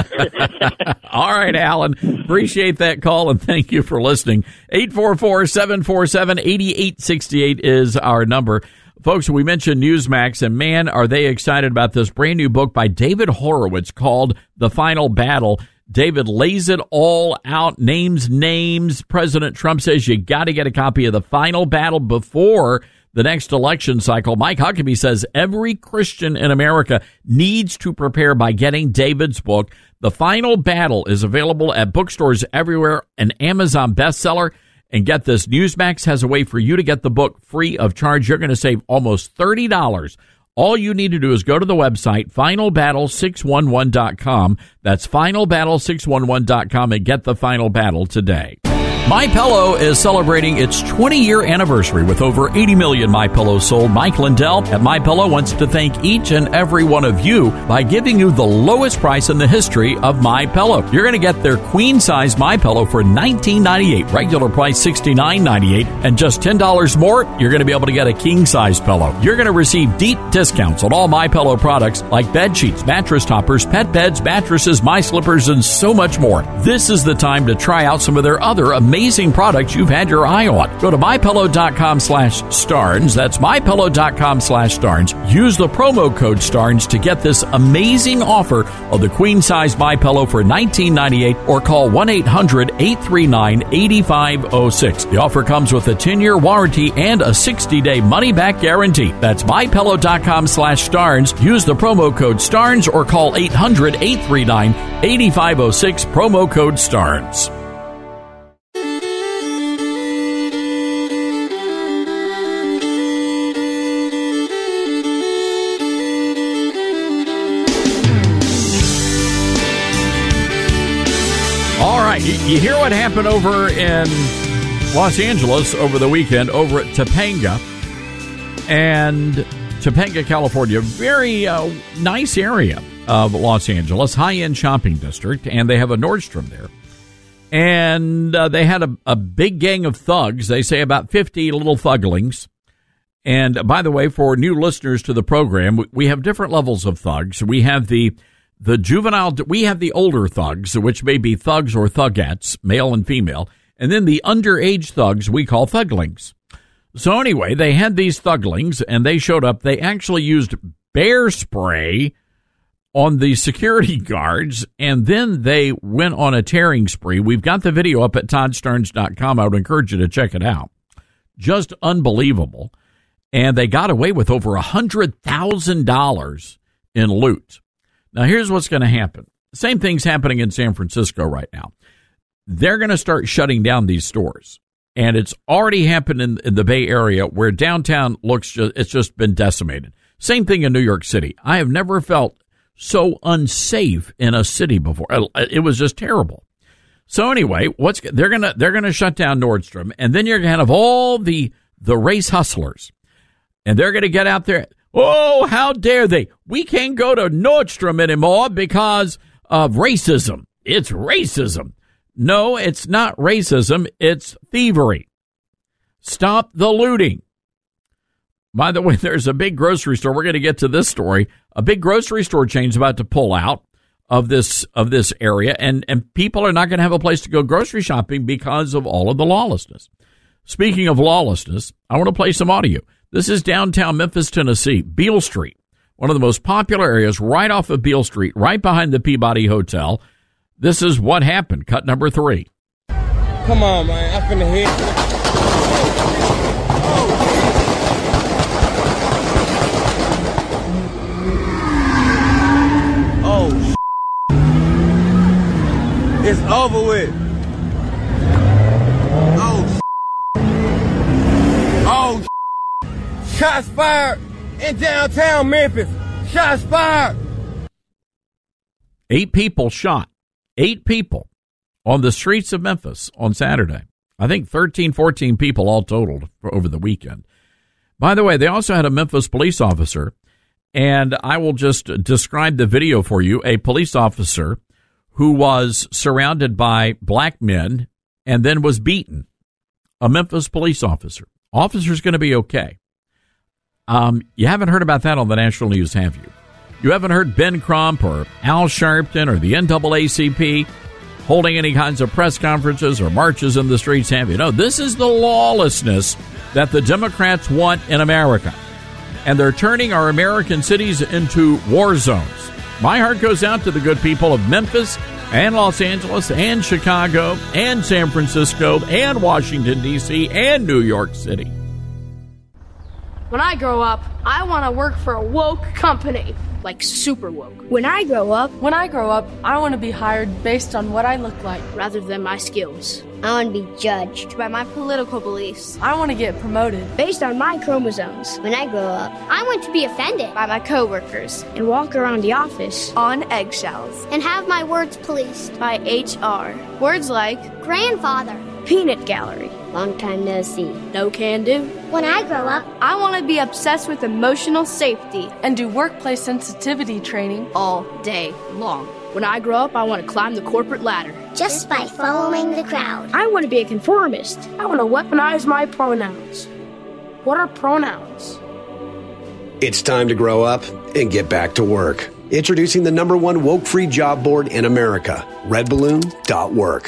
okay. All right, Alan. Appreciate that call and thank you for listening. eight four four, seven four seven, eight eight six eight is our number. Folks, we mentioned Newsmax, and man, are they excited about this brand new book by David Horowitz called The Final Battle. David lays it all out, names names. President Trump says you got to get a copy of The Final Battle before the next election cycle. Mike Huckabee says every Christian in America needs to prepare by getting David's book. The Final Battle is available at bookstores everywhere, an Amazon bestseller. And get this, Newsmax has a way for you to get the book free of charge. You're going to save almost thirty dollars. All you need to do is go to the website, final battle six one one dot com. That's final battle six one one dot com and get The Final Battle today. MyPillow is celebrating its twenty-year anniversary with over eighty million MyPillows sold. Mike Lindell at MyPillow wants to thank each and every one of you by giving you the lowest price in the history of MyPillow. You're going to get their queen-size MyPillow for nineteen ninety-eight dollars, regular price sixty-nine ninety-eight dollars, and just ten dollars more, you're going to be able to get a king-size pillow. You're going to receive deep discounts on all MyPillow products like bed sheets, mattress toppers, pet beds, mattresses, my slippers, and so much more. This is the time to try out some of their other amazing Amazing products you've had your eye on. Go to mypillow.com slash Starnes. That's mypillow.com slash Starnes. Use the promo code Starnes to get this amazing offer of the queen size MyPillow for nineteen ninety-eight dollars or call one eight hundred eight three nine eight five zero six. The offer comes with a ten-year warranty and a sixty-day money-back guarantee. That's mypillow.com slash Starnes. Use the promo code Starnes or call eight hundred eight three nine eight five zero six. Promo code Starnes. You hear what happened over in Los Angeles over the weekend, over at Topanga, and Topanga, California, very uh, nice area of Los Angeles, high-end shopping district, and they have a Nordstrom there. And uh, they had a, a big gang of thugs, they say about fifty little thuglings. And by the way, for new listeners to the program, we have different levels of thugs. We have the The juvenile, we have the older thugs, which may be thugs or thugettes, male and female, and then the underage thugs we call thuglings. So anyway, they had these thuglings, and they showed up. They actually used bear spray on the security guards, and then they went on a tearing spree. We've got the video up at todd starnes dot com. I would encourage you to check it out. Just unbelievable. And they got away with over one hundred thousand dollars in loot. Now, here's what's going to happen. Same thing's happening in San Francisco right now. They're going to start shutting down these stores. And it's already happened in, in the Bay Area where downtown looks just, it's just been decimated. Same thing in New York City. I have never felt so unsafe in a city before. It was just terrible. So anyway, what's they're going to they're going to shut down Nordstrom, and then you're going to have all the the race hustlers. And they're going to get out there. Oh, how dare they? We can't go to Nordstrom anymore because of racism. It's racism. No, it's not racism. It's thievery. Stop the looting. By the way, there's a big grocery store. We're going to get to this story. A big grocery store chain is about to pull out of this of this area, and, and people are not going to have a place to go grocery shopping because of all of the lawlessness. Speaking of lawlessness, I want to play some audio. This is downtown Memphis, Tennessee, Beale Street, one of the most popular areas right off of Beale Street, right behind the Peabody Hotel. This is what happened. Cut number three. Come on, man. I finna hit. Oh, it's over with. Oh, oh. Shots fired in downtown Memphis. Shots fired. Eight people shot. Eight people on the streets of Memphis on Saturday. I think thirteen, fourteen people all totaled for over the weekend. By the way, they also had a Memphis police officer, and I will just describe the video for you. A police officer who was surrounded by black men and then was beaten. A Memphis police officer. Officer's going to be okay. Um, you haven't heard about that on the national news, have you? You haven't heard Ben Crump or Al Sharpton or the N double A C P holding any kinds of press conferences or marches in the streets, have you? No, this is the lawlessness that the Democrats want in America. And they're turning our American cities into war zones. My heart goes out to the good people of Memphis and Los Angeles and Chicago and San Francisco and Washington, D C and New York City. When I grow up, I want to work for a woke company, like super woke. When I grow up, when I grow up, I want to be hired based on what I look like rather than my skills. I want to be judged by my political beliefs. I want to get promoted based on my chromosomes. When I grow up, I want to be offended by my coworkers and walk around the office on eggshells and have my words policed by H R. Words like grandfather, peanut gallery, long time no see, no can do. When I grow up, I want to be obsessed with emotional safety and do workplace sensitivity training all day long. When I grow up, I want to climb the corporate ladder. Just by following the crowd. I want to be a conformist. I want to weaponize my pronouns. What are pronouns? It's time to grow up and get back to work. Introducing the number one woke-free job board in America, red balloon dot work.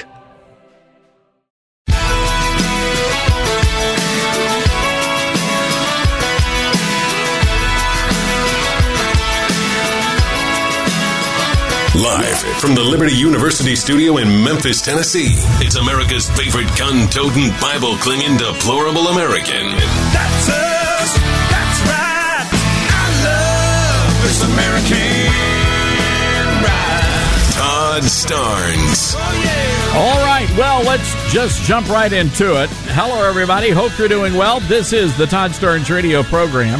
Live from the Liberty University studio in Memphis, Tennessee, it's America's favorite gun-toting, Bible-clinging, deplorable American. That's us. That's right. I love this American ride. Todd Starnes. Oh, yeah. All right, well, let's just jump right into it. Hello, everybody. Hope you're doing well. This is the Todd Starnes radio program.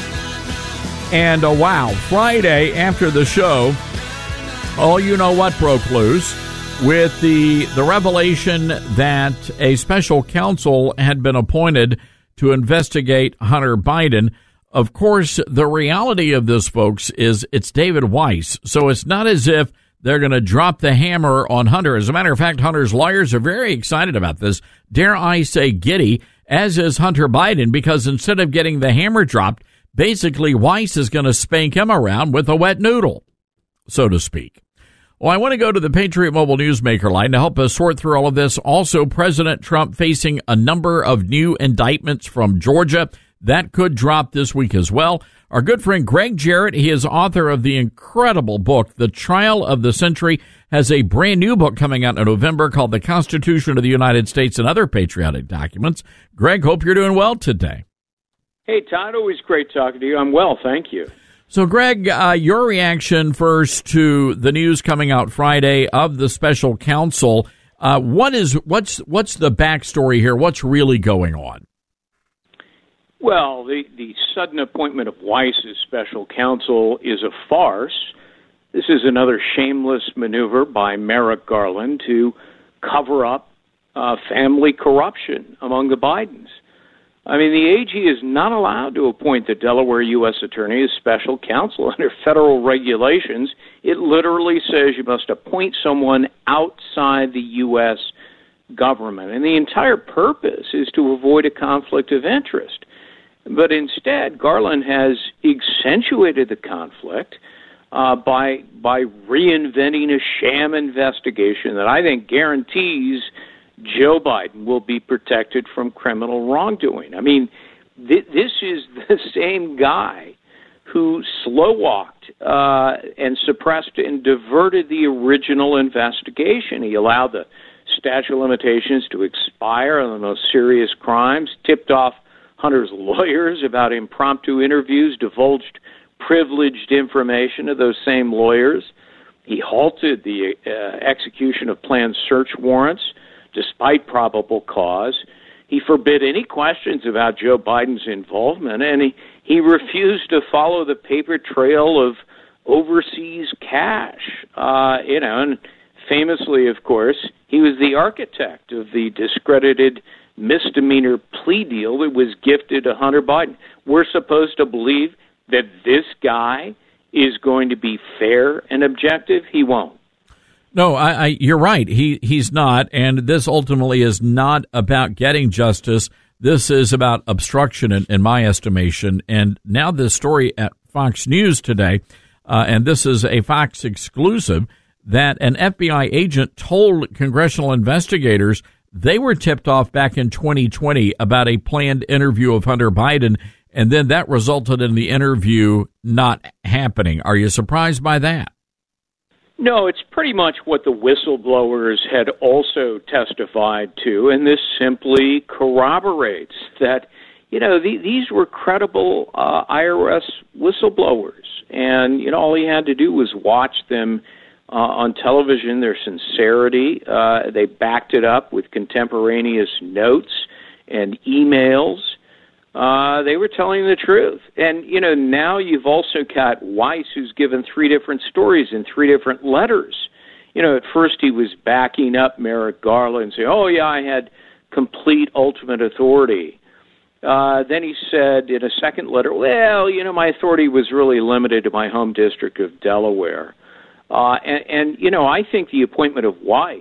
And, uh, wow, Friday after the show, oh, you know what broke loose with the the revelation that a special counsel had been appointed to investigate Hunter Biden. Of course, the reality of this, folks, is it's David Weiss. So it's not as if they're going to drop the hammer on Hunter. As a matter of fact, Hunter's lawyers are very excited about this. Dare I say giddy, as is Hunter Biden, because instead of getting the hammer dropped, basically Weiss is going to spank him around with a wet noodle, so to speak. Well, I want to go to the Patriot Mobile Newsmaker line to help us sort through all of this. Also, President Trump facing a number of new indictments from Georgia. That could drop this week as well. Our good friend Greg Jarrett, he is author of the incredible book, The Trial of the Century, has a brand new book coming out in November called The Constitution of the United States and Other Patriotic Documents. Greg, hope you're doing well today. Hey, Todd, always great talking to you. I'm well, thank you. So, Greg, uh, your reaction first to the news coming out Friday of the special counsel. Uh, what is what's what's the backstory here? What's really going on? Well, the, the sudden appointment of Weiss as special counsel is a farce. This is another shameless maneuver by Merrick Garland to cover up uh, family corruption among the Bidens. I mean, the A G is not allowed to appoint the Delaware U S attorney as special counsel under federal regulations. It literally says you must appoint someone outside the U S government. And the entire purpose is to avoid a conflict of interest. But instead, Garland has accentuated the conflict uh, by by reinventing a sham investigation that I think guarantees Joe Biden will be protected from criminal wrongdoing. I mean, th- this is the same guy who slow-walked uh, and suppressed and diverted the original investigation. He allowed the statute of limitations to expire on the most serious crimes, tipped off Hunter's lawyers about impromptu interviews, divulged privileged information to those same lawyers. He halted the uh, execution of planned search warrants despite probable cause. He forbid any questions about Joe Biden's involvement, and he, he refused to follow the paper trail of overseas cash. Uh, you know, and famously, of course, he was the architect of the discredited misdemeanor plea deal that was gifted to Hunter Biden. We're supposed to believe that this guy is going to be fair and objective. He won't. No, I, I, you're right. He he's not, and this ultimately is not about getting justice. This is about obstruction, in, in my estimation. And now this story at Fox News today, uh, and this is a Fox exclusive, that an F B I agent told congressional investigators they were tipped off back in twenty twenty about a planned interview of Hunter Biden, and then that resulted in the interview not happening. Are you surprised by that? No, it's pretty much what the whistleblowers had also testified to, and this simply corroborates that, you know, the, these were credible uh, I R S whistleblowers, and, you know, all he had to do was watch them uh, on television, their sincerity. Uh, they backed it up with contemporaneous notes and emails. Uh, they were telling the truth. And, you know, now you've also got Weiss, who's given three different stories in three different letters. You know, at first he was backing up Merrick Garland, saying, oh, yeah, I had complete ultimate authority. Uh, then he said in a second letter, well, you know, my authority was really limited to my home district of Delaware. Uh, and, and, you know, I think the appointment of Weiss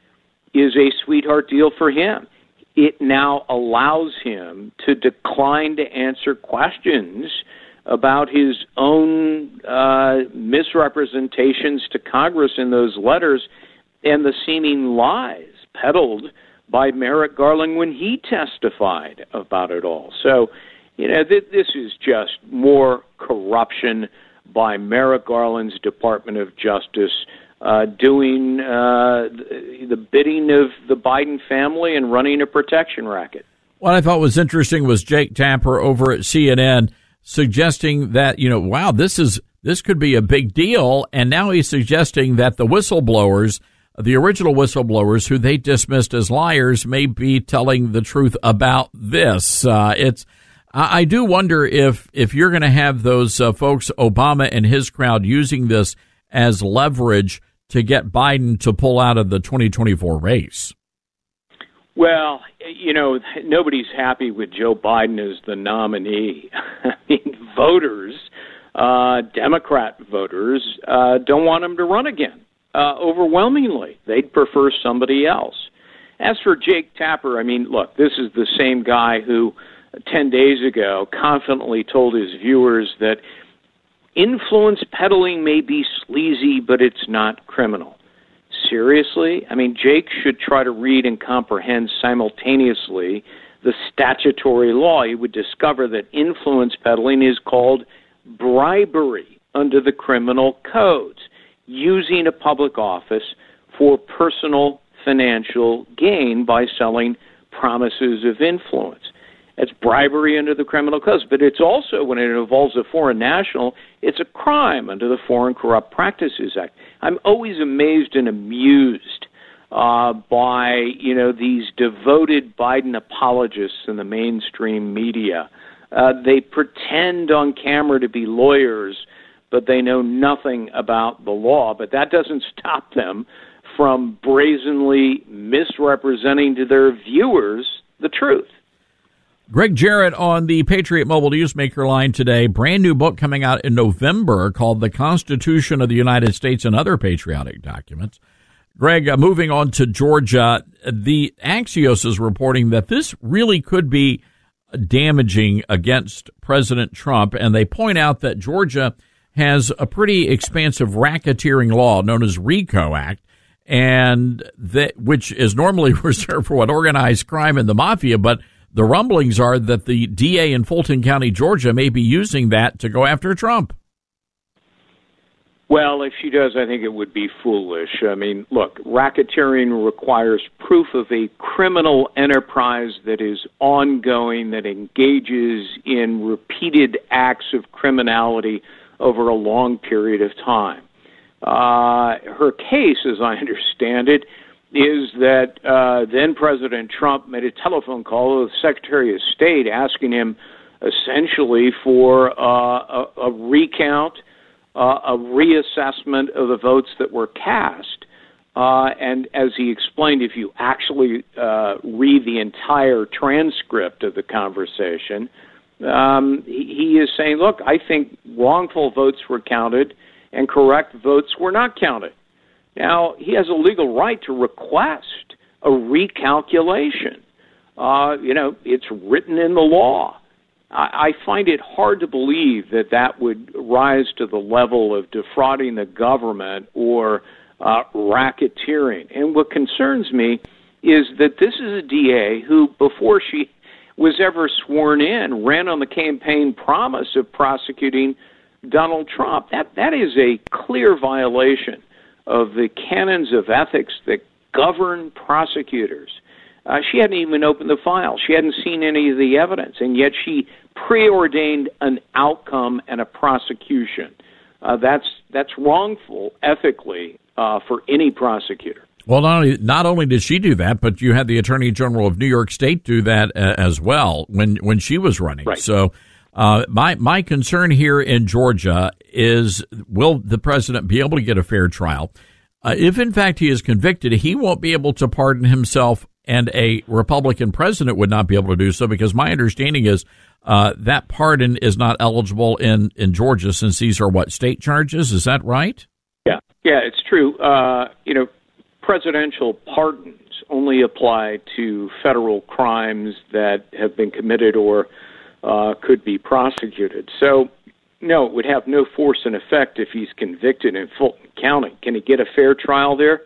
is a sweetheart deal for him. It now allows him to decline to answer questions about his own uh, misrepresentations to Congress in those letters and the seeming lies peddled by Merrick Garland when he testified about it all. So, you know, th- this is just more corruption by Merrick Garland's Department of Justice, Uh, doing uh, the bidding of the Biden family and running a protection racket. What I thought was interesting was Jake Tapper over at C N N suggesting that, you know, wow, this is this could be a big deal. And now he's suggesting that the whistleblowers, the original whistleblowers who they dismissed as liars, may be telling the truth about this. Uh, it's I, I do wonder if if you're going to have those uh, folks, Obama and his crowd, using this as leverage to get Biden to pull out of the twenty twenty-four race. Well, you know, nobody's happy with Joe Biden as the nominee. I mean, voters, uh, Democrat voters, uh, don't want him to run again. Uh, overwhelmingly, they'd prefer somebody else. As for Jake Tapper, I mean, look, this is the same guy who ten days ago confidently told his viewers that influence peddling may be sleazy, but it's not criminal. Seriously? I mean, Jake should try to read and comprehend simultaneously the statutory law. He would discover that influence peddling is called bribery under the criminal codes, using a public office for personal financial gain by selling promises of influence. It's bribery under the criminal codes, but it's also, when it involves a foreign national, it's a crime under the Foreign Corrupt Practices Act. I'm always amazed and amused uh, by, you know, these devoted Biden apologists in the mainstream media. Uh, they pretend on camera to be lawyers, but they know nothing about the law. But that doesn't stop them from brazenly misrepresenting to their viewers the truth. Greg Jarrett on the Patriot Mobile Newsmaker line today. Brand new book coming out in November called The Constitution of the United States and Other Patriotic Documents. Greg, uh, moving on to Georgia, the Axios is reporting that this really could be damaging against President Trump, and they point out that Georgia has a pretty expansive racketeering law known as RICO Act, and that which is normally reserved for what organized crime and the mafia, but the rumblings are that the D A in Fulton County, Georgia, may be using that to go after Trump. Well, if she does, I think it would be foolish. I mean, look, racketeering requires proof of a criminal enterprise that is ongoing, that engages in repeated acts of criminality over a long period of time. Uh, her case, as I understand it, is that uh, then President Trump made a telephone call to the Secretary of State asking him essentially for uh, a, a recount, uh, a reassessment of the votes that were cast. Uh, and as he explained, if you actually uh, read the entire transcript of the conversation, um, he, he is saying, look, I think wrongful votes were counted and correct votes were not counted. Now, he has a legal right to request a recalculation. Uh, you know, it's written in the law. I, I find it hard to believe that that would rise to the level of defrauding the government or uh, racketeering. And what concerns me is that this is a D A who, before she was ever sworn in, ran on the campaign promise of prosecuting Donald Trump. That that is a clear violation of the canons of ethics that govern prosecutors. Uh, she hadn't even opened the file. She hadn't seen any of the evidence, and yet she preordained an outcome and a prosecution. Uh, that's that's wrongful ethically uh, for any prosecutor. Well, not only, not only did she do that, but you had the Attorney General of New York State do that uh, as well when, when she was running. Right. So uh, my my concern here in Georgia is, will the president be able to get a fair trial? Uh, if, in fact, he is convicted, he won't be able to pardon himself, and a Republican president would not be able to do so, because my understanding is uh, that pardon is not eligible in, in Georgia, since these are, what, state charges? Is that right? Yeah, yeah, it's true. Uh, you know, presidential pardons only apply to federal crimes that have been committed or uh, could be prosecuted. So, no, it would have no force and effect if he's convicted in Fulton County. Can he get a fair trial there?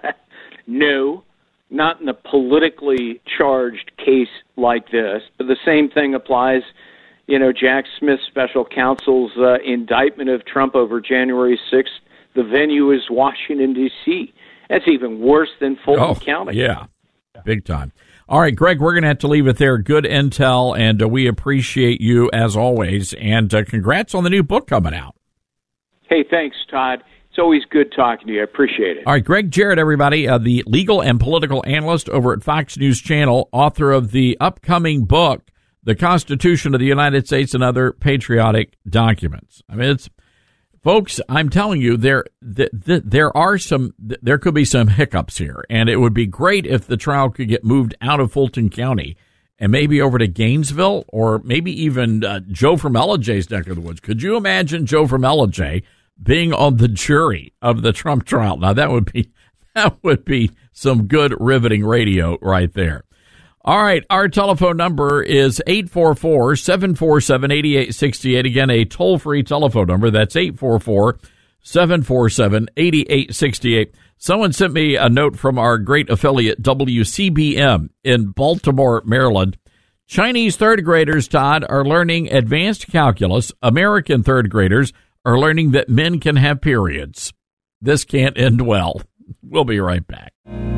No, not in a politically charged case like this. But the same thing applies, you know, Jack Smith, special counsel's uh, indictment of Trump over January sixth. The venue is Washington, D C That's even worse than Fulton oh, County. Yeah, big time. All right, Greg, we're going to have to leave it there. Good intel, and uh, we appreciate you as always. And uh, congrats on the new book coming out. Hey, thanks, Todd. It's always good talking to you. I appreciate it. All right, Greg Jarrett, everybody, uh, the legal and political analyst over at Fox News Channel, author of the upcoming book, The Constitution of the United States and Other Patriotic Documents. I mean, it's folks, I'm telling you, there th- th- there are some, th- there could be some hiccups here, and it would be great if the trial could get moved out of Fulton County and maybe over to Gainesville, or maybe even uh, Joe from L J's neck of the woods. Could you imagine Joe from L J being on the jury of the Trump trial? Now that would be that would be some good riveting radio right there. All right, our telephone number is eight four four, seven four seven, eight eight six eight. Again, a toll-free telephone number. That's eight four four, seven four seven, eight eight six eight. Someone sent me a note from our great affiliate, W C B M, in Baltimore, Maryland. Chinese third graders, Todd, are learning advanced calculus. American third graders are learning that men can have periods. This can't end well. We'll be right back.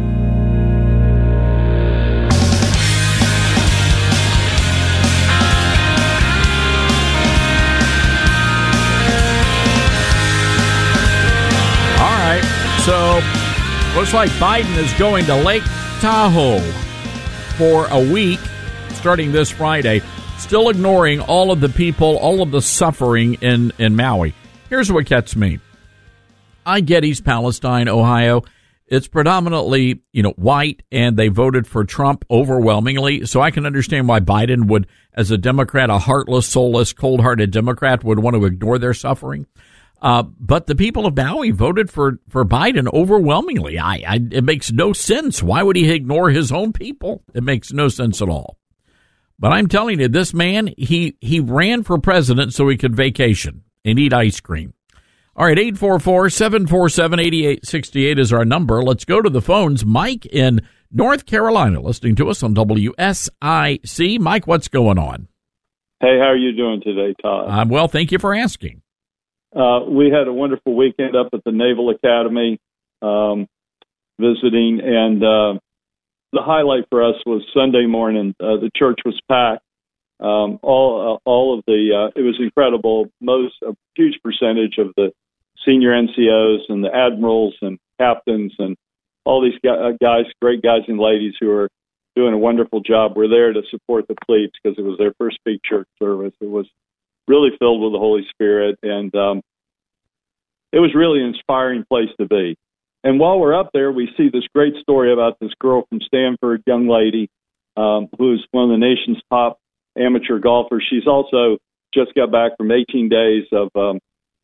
So, looks like Biden is going to Lake Tahoe for a week, starting this Friday, still ignoring all of the people, all of the suffering in, in Maui. Here's what gets me. I get East Palestine, Ohio. It's predominantly, you know, white, and they voted for Trump overwhelmingly. So I can understand why Biden would, as a Democrat, a heartless, soulless, cold-hearted Democrat, would want to ignore their suffering. Uh, but the people of Maui voted for, for Biden overwhelmingly. I, I, it makes no sense. Why would he ignore his own people? It makes no sense at all. But I'm telling you, this man, he, he ran for president so he could vacation and eat ice cream. All right, eight four four, seven four seven, eight eight six eight is our number. Let's go to the phones. Mike in North Carolina, listening to us on W S I C. Mike, what's going on? Hey, how are you doing today, Todd? I'm well, thank you for asking. Uh, we had a wonderful weekend up at the Naval Academy um, visiting, and uh, the highlight for us was Sunday morning. Uh, the church was packed. Um, all uh, all of the uh, it was incredible. Most a huge percentage of the senior N C Os and the admirals and captains and all these guys, great guys and ladies who are doing a wonderful job, were there to support the fleets because it was their first big church service. It was really filled with the Holy Spirit, and um, it was really an inspiring place to be. And while we're up there, we see this great story about this girl from Stanford, young lady, um, who's one of the nation's top amateur golfers. She's also just got back from eighteen days of um,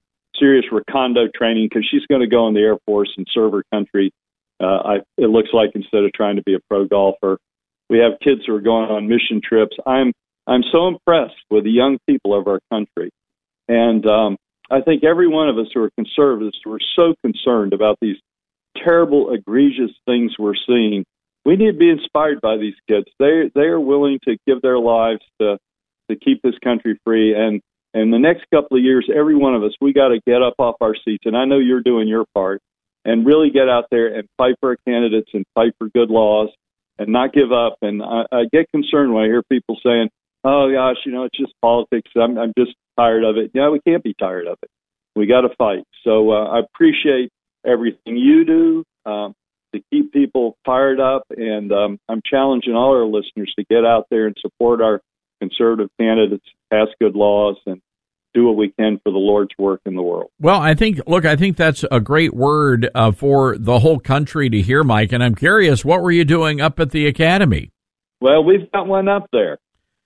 serious recondo training because she's going to go in the Air Force and serve her country. Uh, I, it looks like instead of trying to be a pro golfer, we have kids who are going on mission trips. I'm I'm so impressed with the young people of our country, and um, I think every one of us who are conservatives who are so concerned about these terrible, egregious things we're seeing. We need to be inspired by these kids. They they are willing to give their lives to to keep this country free. And in the next couple of years, every one of us, we got to get up off our seats. And I know you're doing your part, and really get out there and fight for our candidates and fight for good laws and not give up. And I, I get concerned when I hear people saying, "Oh gosh, you know, it's just politics. I'm I'm just tired of it." Yeah, we can't be tired of it. We got to fight. So uh, I appreciate everything you do um, to keep people fired up, and um, I'm challenging all our listeners to get out there and support our conservative candidates, pass good laws, and do what we can for the Lord's work in the world. Well, I think, look, I think that's a great word uh, for the whole country to hear, Mike, and I'm curious, what were you doing up at the Academy? Well, we've got one up there.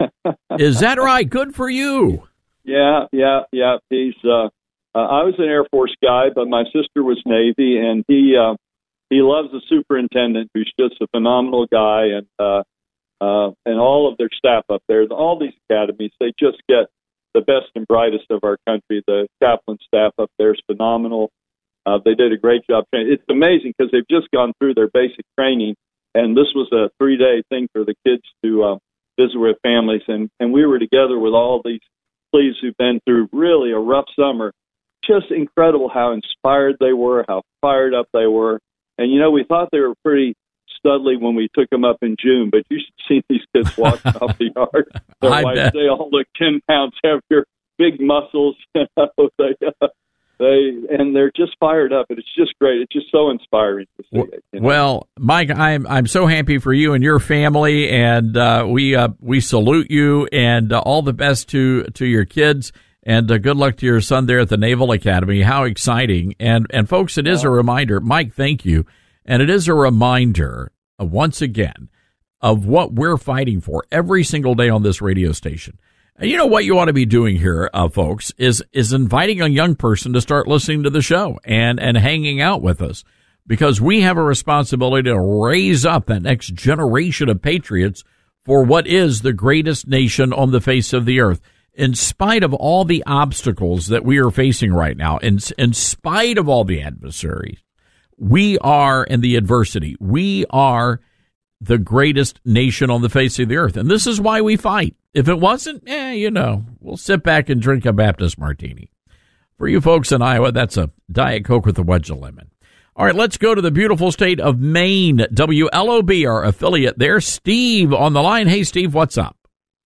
Is that right? Good for you. Yeah, yeah, yeah. He's, uh, uh, I was an Air Force guy, but my sister was Navy, and he uh, he loves the superintendent, who's just a phenomenal guy, and uh, uh, and all of their staff up there. All these academies, they just get the best and brightest of our country. The chaplain staff up there is phenomenal. Uh, they did a great job training. It's amazing because they've just gone through their basic training, and this was a three-day thing for the kids to uh, visit with families, and, and we were together with all these police who've been through really a rough summer. Just incredible how inspired they were, how fired up they were. And, you know, we thought they were pretty studly when we took them up in June, but you should see these kids walking off the yard. Their I wives, bet. they all look ten pounds heavier, big muscles. You know, they, uh, they, and they're just fired up, and it's just great. It's just so inspiring to see it. You know? Well, Mike, I'm I'm so happy for you and your family, and uh, we uh, we salute you, and uh, all the best to to your kids, and uh, good luck to your son there at the Naval Academy. How exciting! And and folks, it is a reminder, Mike. Thank you, and it is a reminder uh, once again of what we're fighting for every single day on this radio station. You know what you want to be doing here, uh, folks, is is inviting a young person to start listening to the show and, and hanging out with us, because we have a responsibility to raise up that next generation of patriots for what is the greatest nation on the face of the earth. In spite of all the obstacles that we are facing right now, in, in spite of all the adversaries, we are, in the adversity, we are the greatest nation on the face of the earth. And this is why we fight. If it wasn't, eh, you know, we'll sit back and drink a Baptist martini. For you folks in Iowa, that's a Diet Coke with a wedge of lemon. All right, let's go to the beautiful state of Maine. W L O B, our affiliate there. Steve on the line. Hey, Steve, what's up?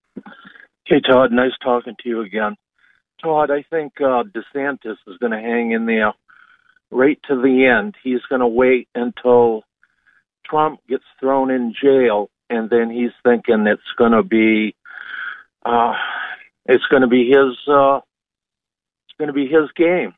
Hey, Todd, nice talking to you again. Todd, I think uh, DeSantis is going to hang in there right to the end. He's going to wait until Trump gets thrown in jail, and then he's thinking it's going to be uh, it's going to be his uh, it's going to be his game.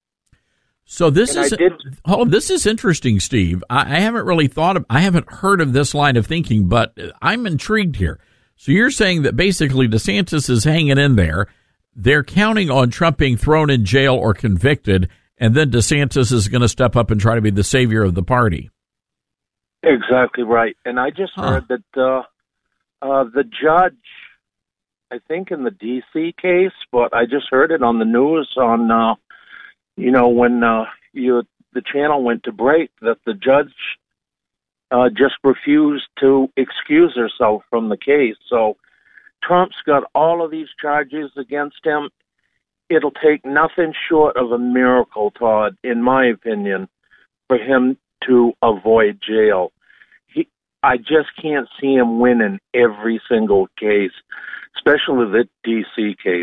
So this And is I did- oh, this is interesting, Steve. I, I haven't really thought of, I haven't heard of this line of thinking, but I'm intrigued here. So you're saying that basically DeSantis is hanging in there. They're counting on Trump being thrown in jail or convicted, and then DeSantis is going to step up and try to be the savior of the party. Exactly right. And I just Huh. heard that uh, uh, the judge, I think in the D C case, but I just heard it on the news on, uh, you know, when uh, you the channel went to break, that the judge uh, just refused to excuse herself from the case. So Trump's got all of these charges against him. It'll take nothing short of a miracle, Todd, in my opinion, for him to avoid jail. He, I just can't see him winning every single case, especially the D C case.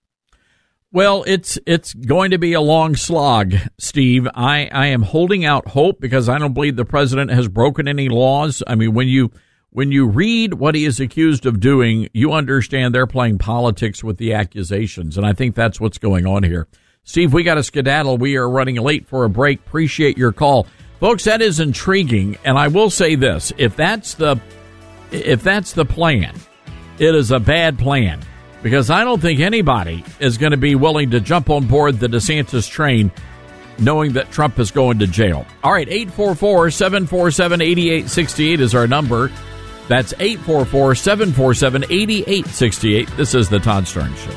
Well, it's it's going to be a long slog, Steve. I, I am holding out hope because I don't believe the president has broken any laws. I mean, when you when you read what he is accused of doing, you understand they're playing politics with the accusations, and I think that's what's going on here. Steve, we got to skedaddle. We are running late for a break. Appreciate your call. Folks, that is intriguing, and I will say this. If that's the if that's the plan, it is a bad plan. because I don't think anybody is going to be willing to jump on board the DeSantis train knowing that Trump is going to jail. All right, eight four four, seven four seven, eight eight six eight is our number. That's eight four four, seven four seven, eight eight six eight. This is the Todd Stern Show.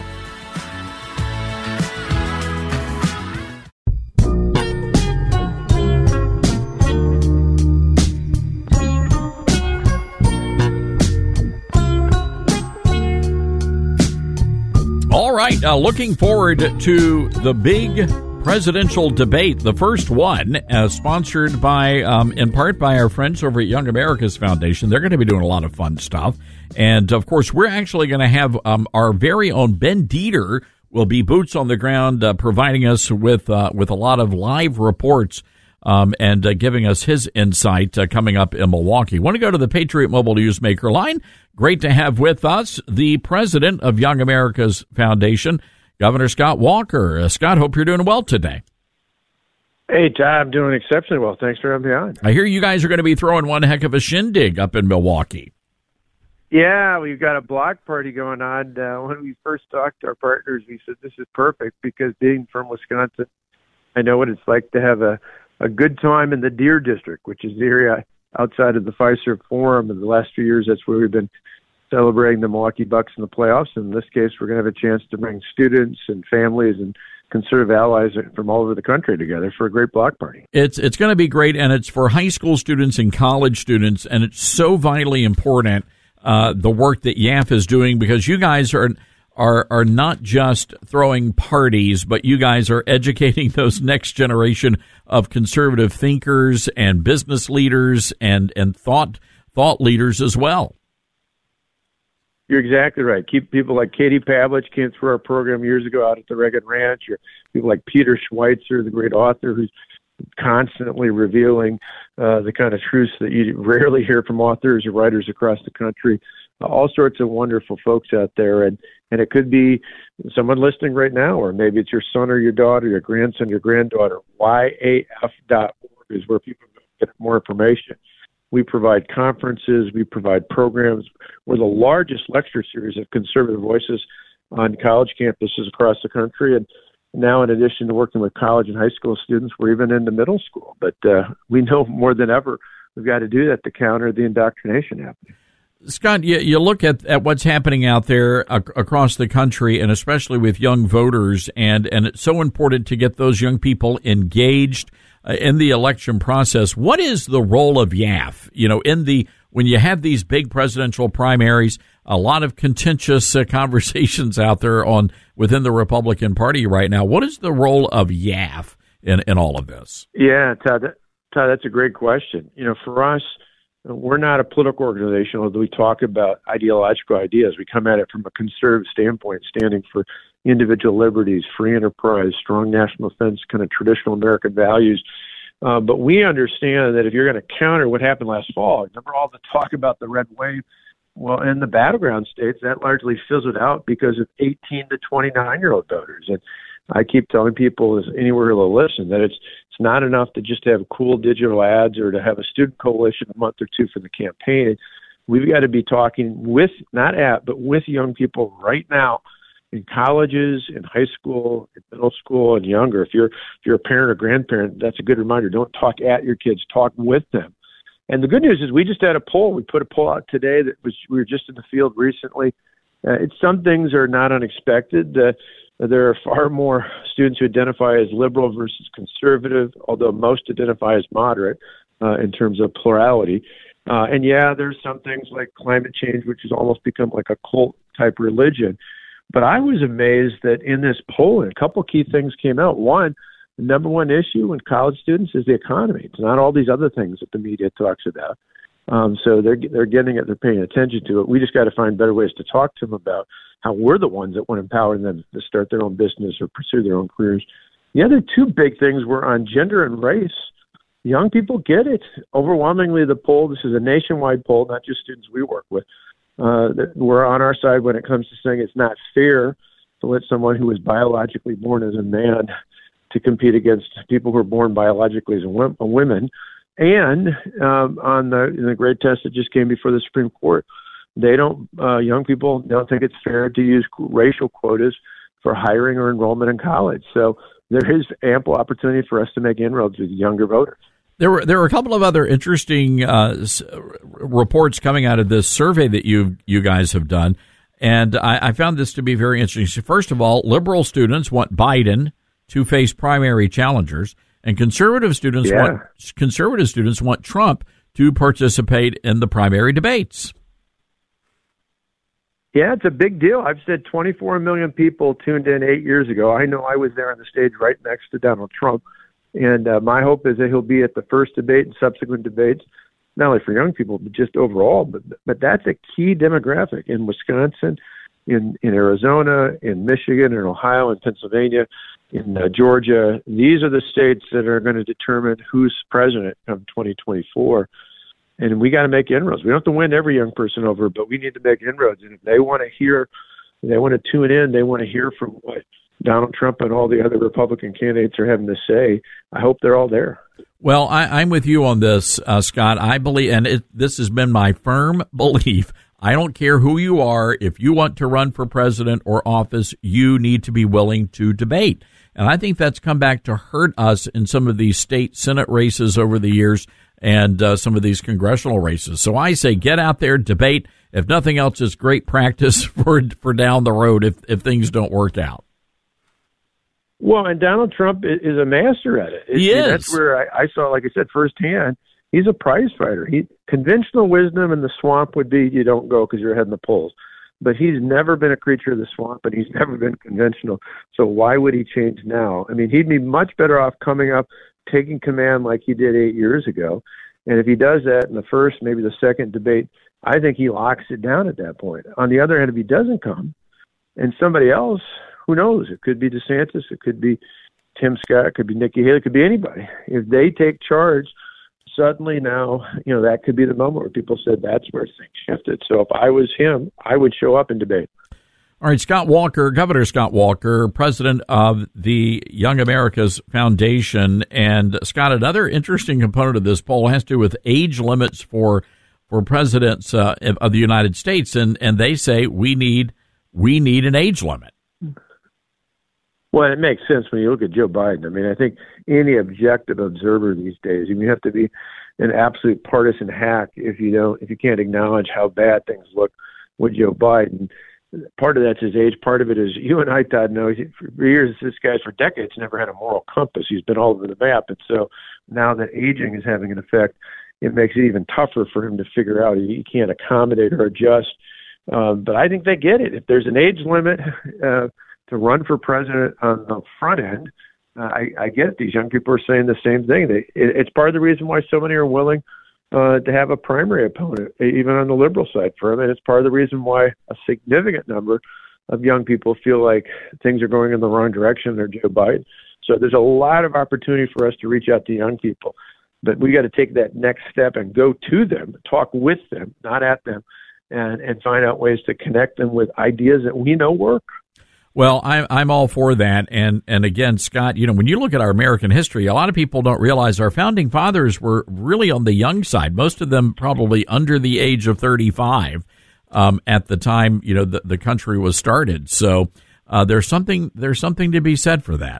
All right, uh, looking forward to the big presidential debate, the first one, uh, sponsored by, um, in part by our friends over at Young America's Foundation. They're going to be doing a lot of fun stuff. And, of course, we're actually going to have um, our very own Ben Dieter will be boots on the ground, uh, providing us with uh, with a lot of live reports um, and uh, giving us his insight uh, coming up in Milwaukee. Want to go to the Patriot Mobile Newsmaker line? Great to have with us the president of Young America's Foundation, Governor Scott Walker. Uh, Scott, hope you're doing well today. Hey, Todd, I'm doing exceptionally well. Thanks for having me on. I hear you guys are going to be throwing one heck of a shindig up in Milwaukee. Yeah, we've got a block party going on. Uh, when we first talked to our partners, we said this is perfect because being from Wisconsin, I know what it's like to have a, a good time in the Deer District, which is the area outside of the Fiserv Forum. In the last few years, that's where we've been celebrating the Milwaukee Bucks in the playoffs. In this case, we're going to have a chance to bring students and families and conservative allies from all over the country together for a great block party. It's it's going to be great, and it's for high school students and college students, and it's so vitally important, uh, the work that Y A F is doing, because you guys are are are not just throwing parties, but you guys are educating those next generation of conservative thinkers and business leaders and and thought thought leaders as well. You're exactly right. Keep people like Katie Pavlich came through our program years ago out at the Reagan Ranch, or people like Peter Schweitzer, the great author, who's constantly revealing uh, the kind of truths that you rarely hear from authors or writers across the country. Uh, all sorts of wonderful folks out there, and and it could be someone listening right now, or maybe it's your son or your daughter, your grandson, your granddaughter. Y A F dot org is where people get more information. We provide conferences. We provide programs. We're the largest lecture series of conservative voices on college campuses across the country. And now, in addition to working with college and high school students, we're even into middle school. But uh, we know more than ever we've got to do that to counter the indoctrination happening. Scott, you, you look at, at what's happening out there ac- across the country, and especially with young voters, and, and it's so important to get those young people engaged uh, in the election process. What is the role of Y A F? You know, in the when you have these big presidential primaries, a lot of contentious uh, conversations out there on within the Republican Party right now. What is the role of Y A F in, in all of this? Yeah, Todd, that, Todd, that's a great question. You know, for us, we're not a political organization, although we talk about ideological ideas. We come at it from a conservative standpoint, standing for individual liberties, free enterprise, strong national defense, kind of traditional American values. Uh, but we understand that if you're going to counter what happened last fall, remember all the talk about the red wave? Well, in the battleground states, that largely fizzled out because of eighteen to twenty-nine-year-old voters. And I keep telling people, anywhere they'll listen, that it's it's not enough to just have cool digital ads or to have a student coalition a month or two for the campaign. We've got to be talking with, not at, but with young people right now in colleges, in high school, in middle school, and younger. If you're if you're a parent or grandparent, that's a good reminder. Don't talk at your kids, talk with them. And the good news is we just had a poll. We put a poll out today that was we were just in the field recently. Uh, it's some things are not unexpected. Uh, There are far more students who identify as liberal versus conservative, although most identify as moderate uh, in terms of plurality. Uh, and yeah, there's some things like climate change, which has almost become like a cult-type religion. But I was amazed that in this polling, a couple key things came out. One, the number one issue in college students is the economy. It's not all these other things that the media talks about. Um, so they're they're getting it, they're paying attention to it. We just got to find better ways to talk to them about how we're the ones that want to empower them to start their own business or pursue their own careers. The other two big things were on gender and race. Young people get it. Overwhelmingly, the poll, this is a nationwide poll, not just students we work with, uh, we're on our side when it comes to saying it's not fair to let someone who was biologically born as a man to compete against people who are born biologically as a women. And um, on the, in the great test that just came before the Supreme Court, they don't, uh, young people don't think it's fair to use racial quotas for hiring or enrollment in college. So there is ample opportunity for us to make inroads with younger voters. There were there were a couple of other interesting uh, s- reports coming out of this survey that you you guys have done, and I, I found this to be very interesting. First of all, liberal students want Biden to face primary challengers, and conservative students Yeah. want conservative students want Trump to participate in the primary debates. Yeah, it's a big deal. I've said twenty-four million people tuned in eight years ago. I know I was there on the stage right next to Donald Trump. And uh, my hope is that he'll be at the first debate and subsequent debates, not only for young people, but just overall. But but that's a key demographic in Wisconsin, in, in Arizona, in Michigan, in Ohio, in Pennsylvania, in uh, Georgia. These are the states that are going to determine who's president come twenty twenty-four. And we got to make inroads. We don't have to win every young person over, but we need to make inroads. And if they want to hear, they want to tune in, they want to hear from what Donald Trump and all the other Republican candidates are having to say, I hope they're all there. Well, I, I'm with you on this, uh, Scott. I believe, and it, this has been my firm belief, I don't care who you are. If you want to run for president or office, you need to be willing to debate. And I think that's come back to hurt us in some of these state Senate races over the years and uh, some of these congressional races. So I say get out there, debate. If nothing else, it's great practice for for down the road if, if things don't work out. Well, and Donald Trump is a master at it. He it, is. That's where I, I saw, like I said, firsthand, he's a prize fighter. He conventional wisdom in the swamp would be you don't go because you're ahead in the polls. But he's never been a creature of the swamp, and he's never been conventional. So why would he change now? I mean, he'd be much better off coming up, taking command like he did eight years ago. And if he does that in the first, maybe the second debate, I think he locks it down at that point. On the other hand, if he doesn't come, and somebody else, who knows? It could be DeSantis. It could be Tim Scott. It could be Nikki Haley. It could be anybody. If they take charge, suddenly now, you know, that could be the moment where people said that's where things shifted. So if I was him, I would show up and debate. All right, Scott Walker, Governor Scott Walker, president of the Young America's Foundation. And, Scott, another interesting component of this poll has to do with age limits for for presidents uh, of the United States. And, and they say we need we need an age limit. Well, it makes sense when you look at Joe Biden. I mean, I think any objective observer these days, I mean, you have to be an absolute partisan hack if you don't, if you can't acknowledge how bad things look with Joe Biden. Part of that's his age. Part of it is you and I, Todd, know for years, this guy's for decades never had a moral compass. He's been all over the map. And so now that aging is having an effect, it makes it even tougher for him to figure out. He can't accommodate or adjust. Um, but I think they get it. If there's an age limit, uh, to run for president on the front end, uh, I, I get it. These young people are saying the same thing. They, it, it's part of the reason why so many are willing uh, to have a primary opponent, even on the liberal side for them. And it's part of the reason why a significant number of young people feel like things are going in the wrong direction. They're Joe Biden. So there's a lot of opportunity for us to reach out to young people. But we got to take that next step and go to them, talk with them, not at them, and, and find out ways to connect them with ideas that we know work. Well, I'm I'm all for that, and and again, Scott, you know, when you look at our American history, a lot of people don't realize our founding fathers were really on the young side. Most of them probably under the age of thirty-five um, at the time, you know, the, the country was started. So uh, there's something there's something to be said for that.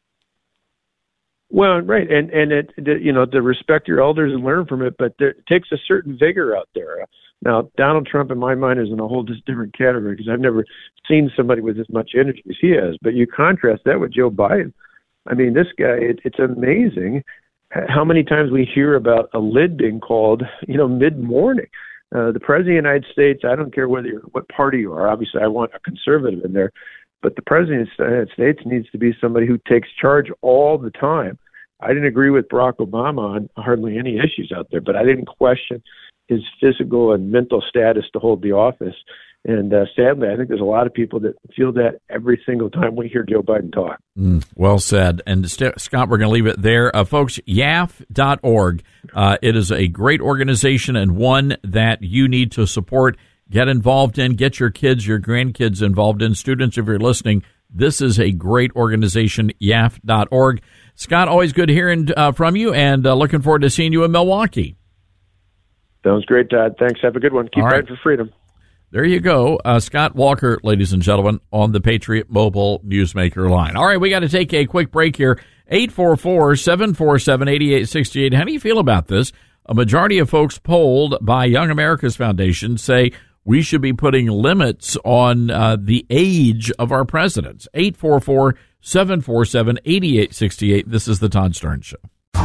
Well, right, and and it, you know, to respect your elders and learn from it, but there, it takes a certain vigor out there. Now, Donald Trump, in my mind, is in a whole just different category because I've never seen somebody with as much energy as he has. But you contrast that with Joe Biden. I mean, this guy, it, it's amazing how many times we hear about a lid being called, you know, mid-morning. Uh, the President of the United States, I don't care whether you're, what party you are. Obviously, I want a conservative in there. But the President of the United States needs to be somebody who takes charge all the time. I didn't agree with Barack Obama on hardly any issues out there, but I didn't question his physical and mental status to hold the office. And uh, sadly, I think there's a lot of people that feel that every single time we hear Joe Biden talk. Mm, well said. And St- Scott, we're going to leave it there. Uh, folks, Y A F dot org. Uh, it is a great organization and one that you need to support, get involved in, get your kids, your grandkids involved in. Students, if you're listening, this is a great organization, Y A F dot org. Scott, always good hearing uh, from you, and uh, looking forward to seeing you in Milwaukee. Sounds great, Todd. Thanks. Have a good one. Keep All right. fighting for freedom. there you go. Uh, Scott Walker, ladies and gentlemen, on the Patriot Mobile Newsmaker line. All right, we got to take a quick break here. eight four four, seven four seven, eight eight six eight. How do you feel about this? A majority of folks polled by Young America's Foundation say we should be putting limits on uh, the age of our presidents. eight four four, seven four seven, eight eight six eight. This is the Todd Stern Show.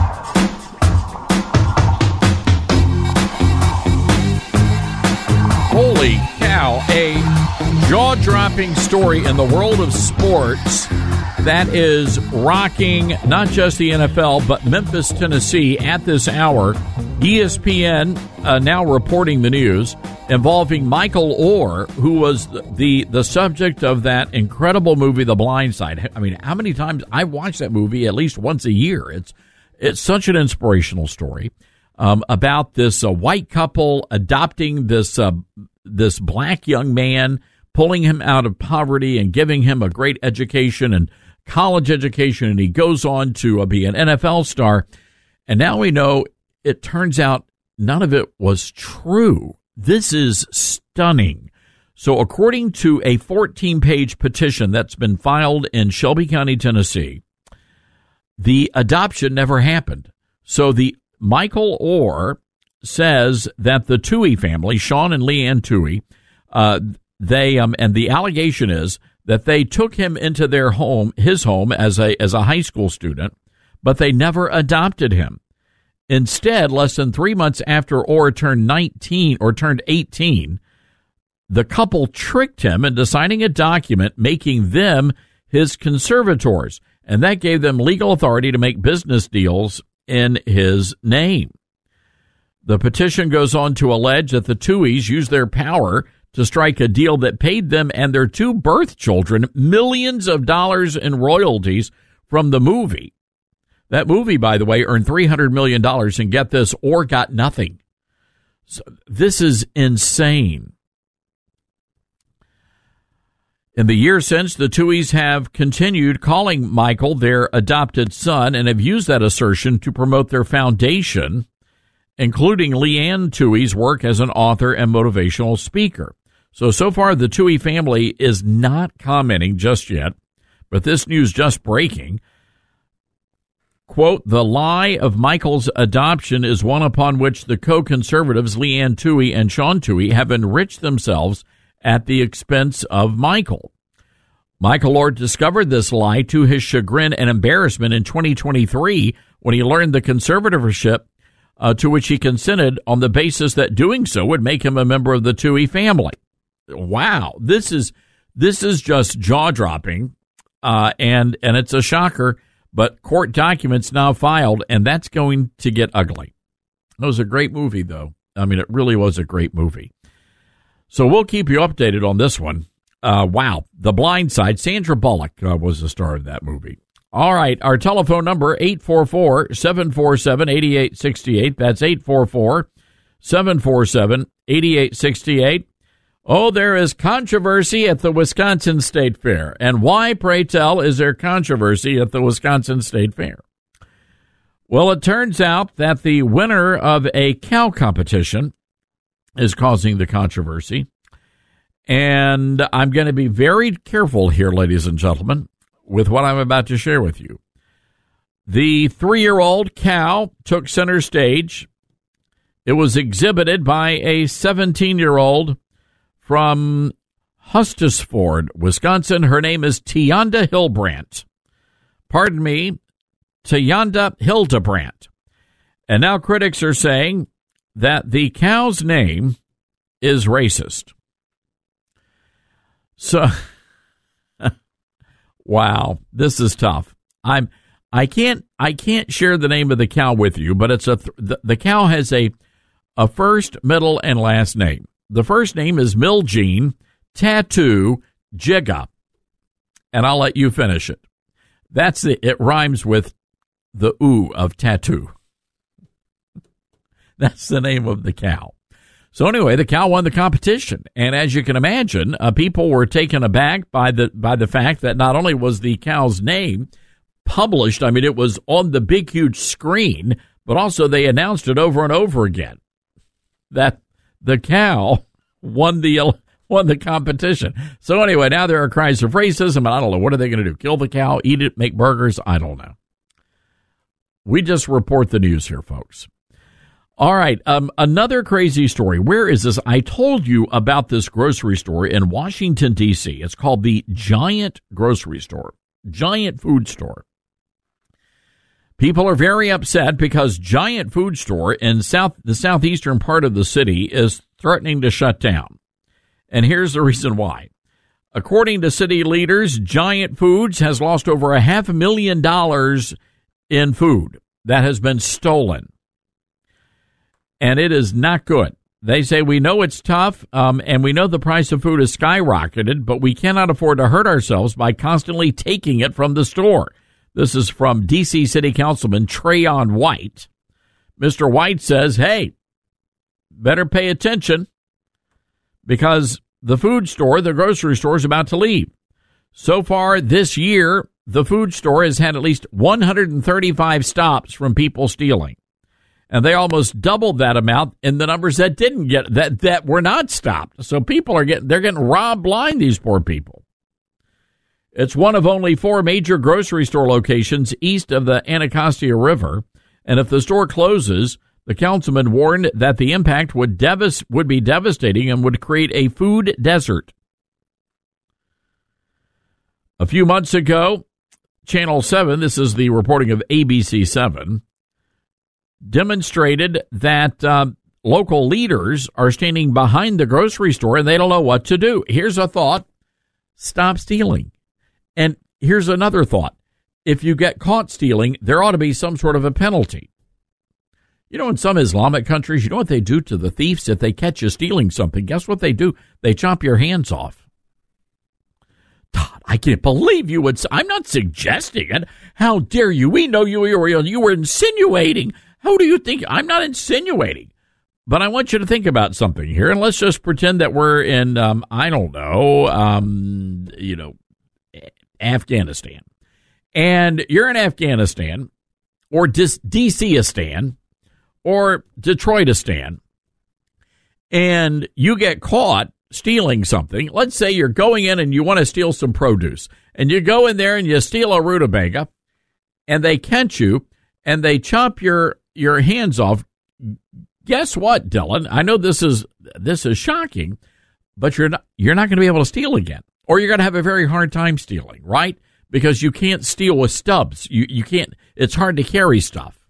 Holy cow, a jaw-dropping story in the world of sports that is rocking not just the N F L, but Memphis, Tennessee at this hour. E S P N uh, now reporting the news involving Michael Oher, who was the the subject of that incredible movie, The Blind Side. I mean, how many times I watch that movie at least once a year? It's it's such an inspirational story um, about this uh, white couple adopting this uh, this black young man, pulling him out of poverty and giving him a great education and college education, and he goes on to uh, be an N F L star. And now we know it turns out none of it was true. This is stunning. So according to a fourteen-page petition that's been filed in Shelby County, Tennessee, the adoption never happened. So the Michael Oher says that the Tuohy family, Sean and Leanne Tuohy, uh, they um, and the allegation is that they took him into their home, his home, as a as a high school student, but they never adopted him. Instead, less than three months after Oher turned nineteen or turned eighteen, the couple tricked him into signing a document making them his conservators, and that gave them legal authority to make business deals in his name. The petition goes on to allege that the Tuohys used their power to strike a deal that paid them and their two birth children millions of dollars in royalties from the movie. That movie, by the way, earned three hundred million dollars, and get this, or got nothing. So this is insane. In the years since, the Tuohys have continued calling Michael their adopted son and have used that assertion to promote their foundation, including Leanne Tuohy's work as an author and motivational speaker. So, so far, the Tuohy family is not commenting just yet, but this news just breaking. Quote, the lie of Michael's adoption is one upon which the co-conservatives Leanne Tuohy and Sean Tuohy have enriched themselves at the expense of Michael. Michael Oher discovered this lie to his chagrin and embarrassment in twenty twenty-three when he learned the conservatorship uh, to which he consented on the basis that doing so would make him a member of the Tuohy family. Wow, this is this is just jaw-dropping, uh, and and it's a shocker. But court documents now filed, and that's going to get ugly. It was a great movie, though. I mean, it really was a great movie. So we'll keep you updated on this one. Uh, wow, The Blind Side. Sandra Bullock uh, was the star of that movie. All right, our telephone number, eight four four, seven four seven, eight eight six eight. That's eight four four, seven four seven, eight eight six eight. Oh, there is controversy at the Wisconsin State Fair. And why, pray tell, is there controversy at the Wisconsin State Fair? Well, it turns out that the winner of a cow competition is causing the controversy. And I'm going to be very careful here, ladies and gentlemen, with what I'm about to share with you. The three-year-old cow took center stage. It was exhibited by a seventeen-year-old from Hustisford, Wisconsin. Her name is Tianda Hildebrandt. Pardon me, Tianda Hildebrandt. And now critics are saying that the cow's name is racist. So, wow, this is tough. I'm, I can't, I can't share the name of the cow with you, but it's a, the, the cow has a, a first, middle, and last name. The first name is Miljean Tattoo Jigga, and I'll let you finish it. That's it. It rhymes with the ooh of tattoo. That's the name of the cow. So anyway, the cow won the competition, and as you can imagine, uh, people were taken aback by the by the fact that not only was the cow's name published, I mean, it was on the big, huge screen, but also they announced it over and over again that the cow won the won the competition. So anyway, now there are cries of racism, and I don't know. What are they going to do? Kill the cow, eat it, make burgers? I don't know. We just report the news here, folks. All right, um, another crazy story. Where is this? I told you about this grocery store in Washington, D C. It's called the Giant Grocery Store, Giant Food Store. People are very upset because Giant Food Store in south the southeastern part of the city is threatening to shut down. And here's the reason why. According to city leaders, Giant Foods has lost over a half a million dollars in food that has been stolen. And it is not good. They say, we know it's tough, um, and we know the price of food has skyrocketed, but we cannot afford to hurt ourselves by constantly taking it from the store. This is from D C City Councilman Trayon White. Mister White says, hey, better pay attention because the food store, the grocery store, is about to leave. So far this year, the food store has had at least one hundred thirty-five stops from people stealing. And they almost doubled that amount in the numbers that didn't get, that, that were not stopped. So people are getting, they're getting robbed blind, these poor people. It's one of only four major grocery store locations east of the Anacostia River. And if the store closes, the councilman warned that the impact would devas- would be devastating and would create a food desert. A few months ago, Channel seven, this is the reporting of A B C seven, demonstrated that uh, local leaders are standing behind the grocery store and they don't know what to do. Here's a thought. Stop stealing. And here's another thought. If you get caught stealing, there ought to be some sort of a penalty. You know, in some Islamic countries, you know what they do to the thieves if they catch you stealing something? Guess what they do? They chop your hands off. God, I can't believe you would. I'm not suggesting it. How dare you? We know you were, you were insinuating. How do you think? I'm not insinuating. But I want you to think about something here, and let's just pretend that we're in, um, I don't know, um, you know, Afghanistan. And you're in Afghanistan, or D C-istan, or Detroitistan, and you get caught stealing something. Let's say you're going in and you want to steal some produce, and you go in there and you steal a rutabaga, and they catch you, and they chop your your hands off. Guess what, Dylan? I know this is this is shocking, but you're not you're not going to be able to steal again, or you're going to have a very hard time stealing, right? Because you can't steal with stubs. You you can't. It's hard to carry stuff.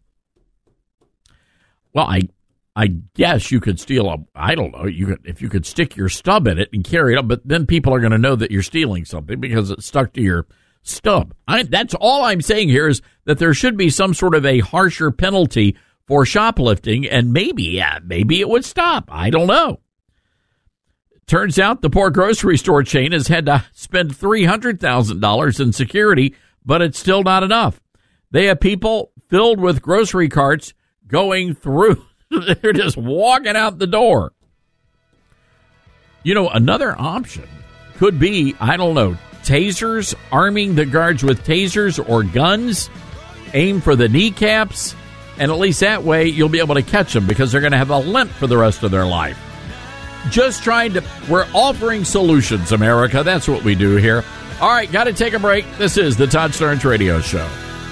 Well, I I guess you could steal a. I don't know. You could if you could stick your stub in it and carry it up, but then people are going to know that you're stealing something because it's stuck to your stub. I, that's all I'm saying here is that there should be some sort of a harsher penalty for shoplifting, and maybe, yeah, maybe it would stop. I don't know. Turns out the poor grocery store chain has had to spend three hundred thousand dollars in security, but it's still not enough. They have people filled with grocery carts going through. They're just walking out the door. You know, another option could be, I don't know, tasers, arming the guards with tasers or guns, aim for the kneecaps, and at least that way you'll be able to catch them because they're going to have a limp for the rest of their life. Just trying to, we're offering solutions, America. That's what we do here. All right, got to take a break. This is the Todd Starnes Radio Show.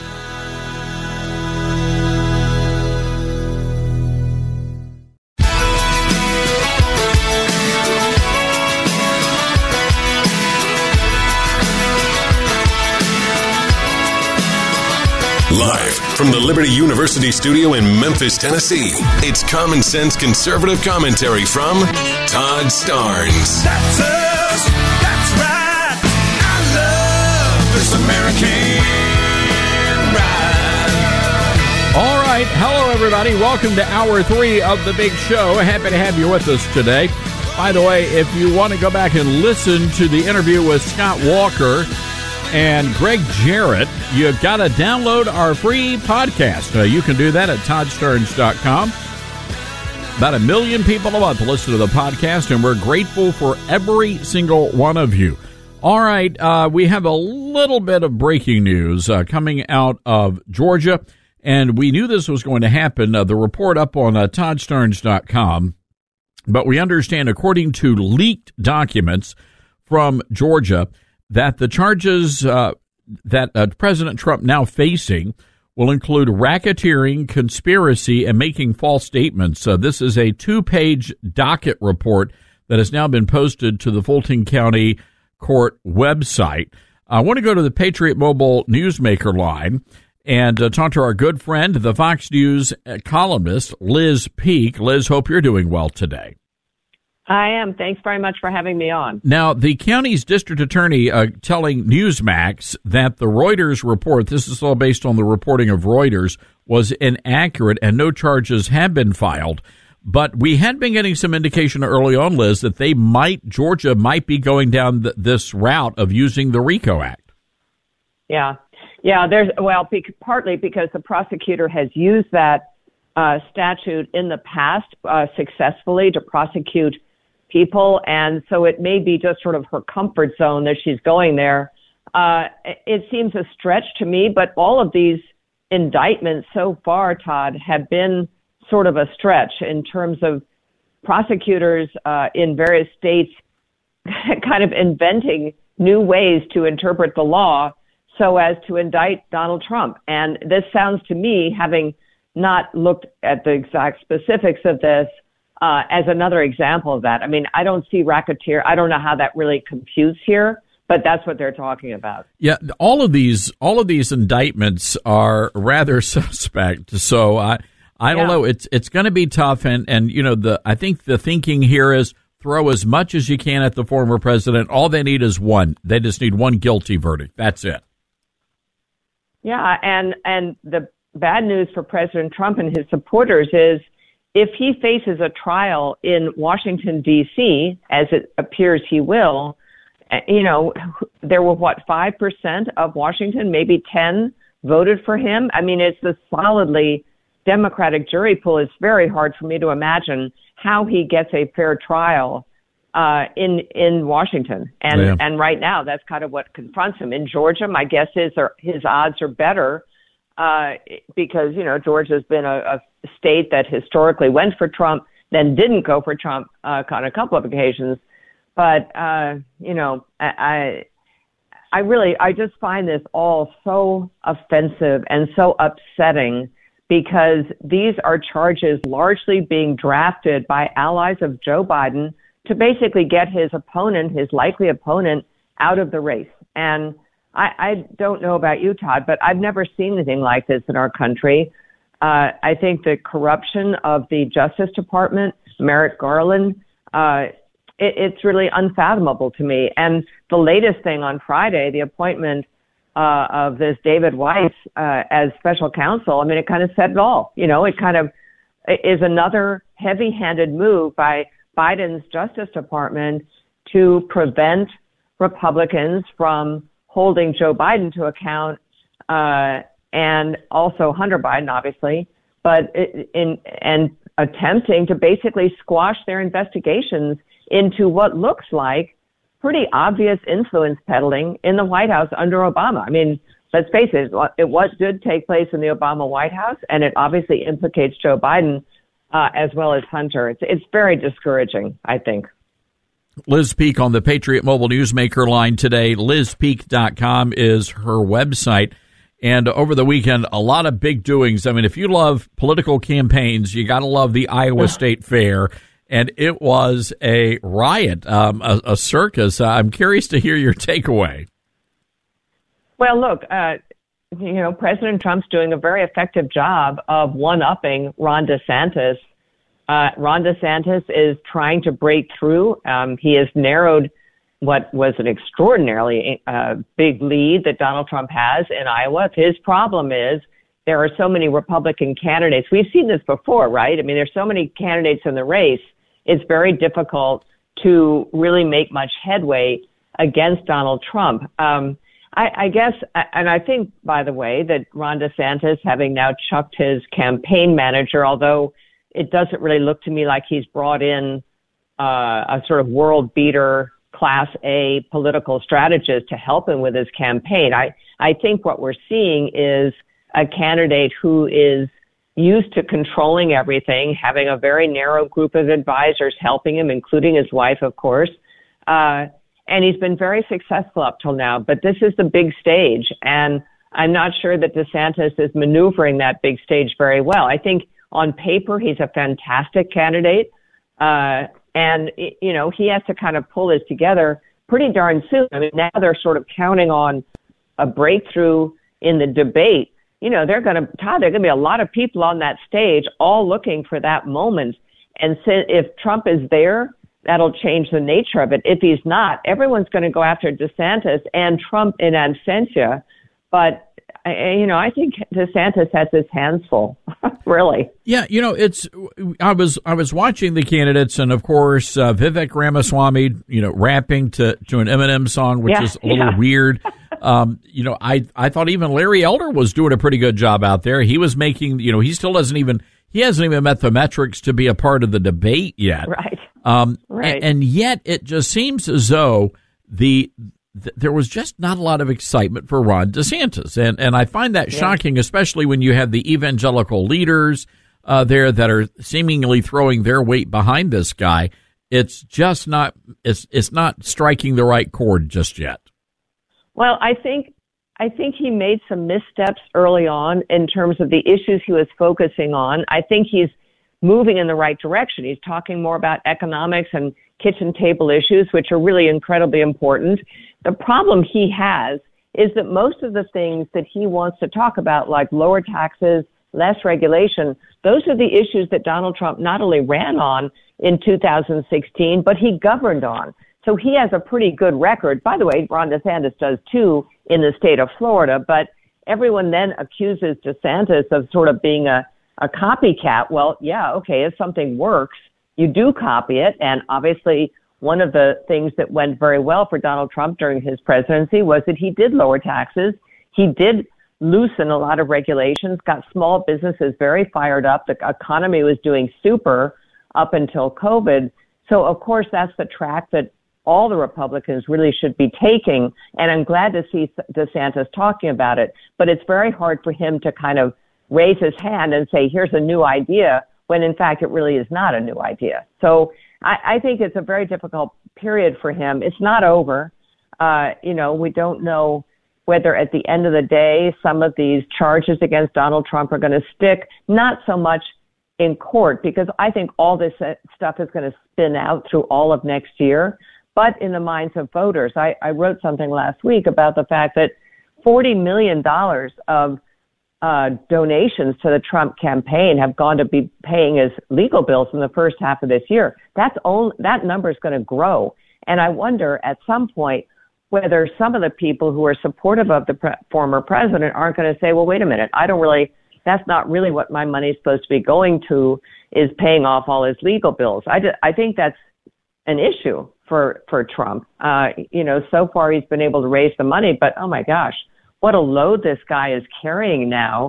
Live from the Liberty University studio in Memphis, Tennessee, it's common sense conservative commentary from Todd Starnes. That's us. That's right. I love this American ride. All right. Hello, everybody. Welcome to hour three of the big show. Happy to have you with us today. By the way, if you want to go back and listen to the interview with Scott Walker and Greg Jarrett, you've got to download our free podcast. Uh, you can do that at todd starnes dot com. About a million people a month listen to the podcast, and we're grateful for every single one of you. All right, uh, we have a little bit of breaking news uh, coming out of Georgia, and we knew this was going to happen. Uh, the report up on uh, todd starnes dot com But we understand, according to leaked documents from Georgia, that the charges uh, that uh, President Trump now facing will include racketeering, conspiracy, and making false statements. Uh, this is a two-page docket report that has now been posted to the Fulton County Court website. I want to go to the Patriot Mobile Newsmaker line and uh, talk to our good friend, the Fox News columnist, Liz Peek. Liz, hope you're doing well today. I am. Thanks very much for having me on. Now, the county's district attorney uh, telling Newsmax that the Reuters report, this is all based on the reporting of Reuters, was inaccurate and no charges have been filed. But we had been getting some indication early on, Liz, that they might, Georgia might be going down th- this route of using the RICO Act. Yeah. Yeah, there's, well, be- partly because the prosecutor has used that uh, statute in the past uh, successfully to prosecute people, and so it may be just sort of her comfort zone that she's going there. Uh, it seems a stretch to me, but all of these indictments so far, Todd, have been sort of a stretch in terms of prosecutors uh, in various states kind of inventing new ways to interpret the law so as to indict Donald Trump. And this sounds to me, having not looked at the exact specifics of this, Uh, as another example of that. I mean, I don't see racketeer. I don't know how that really computes here, but that's what they're talking about. Yeah, all of these, all of these indictments are rather suspect. So I, I don't Yeah. know. It's it's going to be tough, and and you know the I think the thinking here is throw as much as you can at the former president. All they need is one. They just need one guilty verdict. That's it. Yeah, and and the bad news for President Trump and his supporters is, if he faces a trial in Washington, D C, as it appears he will, you know, there were, what, five percent of Washington, maybe ten, voted for him. I mean, it's a solidly Democratic jury pool. It's very hard for me to imagine how he gets a fair trial uh, in in Washington. And, Yeah. and right now, that's kind of what confronts him. In Georgia, my guess is are, his odds are better uh, because, you know, Georgia's been a, a state that historically went for Trump, then didn't go for Trump uh, on a couple of occasions. But, uh, you know, I, I really, I just find this all so offensive and so upsetting because these are charges largely being drafted by allies of Joe Biden to basically get his opponent, his likely opponent, out of the race. And I, I don't know about you, Todd, but I've never seen anything like this in our country. Uh, I think the corruption of the Justice Department, Merrick Garland, uh, it, it's really unfathomable to me. And the latest thing on Friday, the appointment uh, of this David Weiss uh, as special counsel, I mean, it kind of said it all. You know, it kind of is another heavy-handed move by Biden's Justice Department to prevent Republicans from holding Joe Biden to account, uh, and also Hunter Biden, obviously, but in and attempting to basically squash their investigations into what looks like pretty obvious influence peddling in the White House under Obama. I mean, let's face it, it was did take place in the Obama White House, and it obviously implicates Joe Biden uh, as well as Hunter. It's it's very discouraging, I think. Liz Peek on the Patriot Mobile Newsmaker line today. Liz Peek dot com is her website. And over the weekend, a lot of big doings. I mean, if you love political campaigns, you got to love the Iowa State Fair. And it was a riot, um, a, a circus. Uh, I'm curious to hear your takeaway. Well, look, uh, you know, President Trump's doing a very effective job of one-upping Ron DeSantis. Uh, Ron DeSantis is trying to break through. Um, he has narrowed what was an extraordinarily uh, big lead that Donald Trump has in Iowa. His problem is there are so many Republican candidates. We've seen this before, right? I mean, there's so many candidates in the race. It's very difficult to really make much headway against Donald Trump. Um, I, I guess, and I think, by the way, that Ron DeSantis, having now chucked his campaign manager, although it doesn't really look to me like he's brought in uh, a sort of world beater, Class A political strategist to help him with his campaign. I, I think what we're seeing is a candidate who is used to controlling everything, having a very narrow group of advisors helping him, including his wife, of course. Uh, and he's been very successful up till now. But this is the big stage, and I'm not sure that DeSantis is maneuvering that big stage very well. I think on paper he's a fantastic candidate, uh, and, you know, he has to kind of pull this together pretty darn soon. I mean, now they're sort of counting on a breakthrough in the debate. You know, they're going to, Todd, there are going to be a lot of people on that stage all looking for that moment. And so if Trump is there, that'll change the nature of it. If he's not, everyone's going to go after DeSantis and Trump in absentia. But, you know, I think DeSantis has his hands full, really. Yeah, you know, it's, I was I was watching the candidates, and of course, uh, Vivek Ramaswamy, you know, rapping to, to an Eminem song, which Yeah, is a little yeah. weird. Um, you know, I, I thought even Larry Elder was doing a pretty good job out there. He was making, you know, he still doesn't even, he hasn't even met the metrics to be a part of the debate yet. Right. Um, Right. And, and yet it just seems as though the, th- there was just not a lot of excitement for Ron DeSantis. And, and I find that Yeah. shocking, especially when you have the evangelical leaders uh, there that are seemingly throwing their weight behind this guy. It's just not, it's, it's not striking the right chord just yet. Well, I think I think he made some missteps early on in terms of the issues he was focusing on. I think he's moving in the right direction. He's talking more about economics and kitchen table issues, which are really incredibly important. The problem he has is that most of the things that he wants to talk about, like lower taxes, less regulation, those are the issues that Donald Trump not only ran on in two thousand sixteen, but he governed on. So he has a pretty good record. By the way, Ron DeSantis does too in the state of Florida, but everyone then accuses DeSantis of sort of being a, a copycat. Well, yeah, okay, if something works, you do copy it. And obviously one of the things that went very well for Donald Trump during his presidency was that he did lower taxes. He did loosen a lot of regulations, got small businesses very fired up. The economy was doing super up until COVID. So, of course, that's the track that all the Republicans really should be taking, and I'm glad to see DeSantis talking about it. But it's very hard for him to kind of raise his hand and say, here's a new idea, when in fact it really is not a new idea. So I, I think it's a very difficult period for him. It's not over. Uh, you know, we don't know whether at the end of the day some of these charges against Donald Trump are going to stick, not so much in court, because I think all this stuff is going to spin out through all of next year. But in the minds of voters, I, I wrote something last week about the fact that forty million dollars of uh, donations to the Trump campaign have gone to be paying his legal bills in the first half of this year. That's only, that number is going to grow. And I wonder at some point whether some of the people who are supportive of the pre- former president aren't going to say, well, wait a minute, I don't really, that's not really what my money is supposed to be going to, is paying off all his legal bills. I, d- I think that's an issue for, for Trump. Uh, you know, so far he's been able to raise the money, but oh my gosh, what a load this guy is carrying now.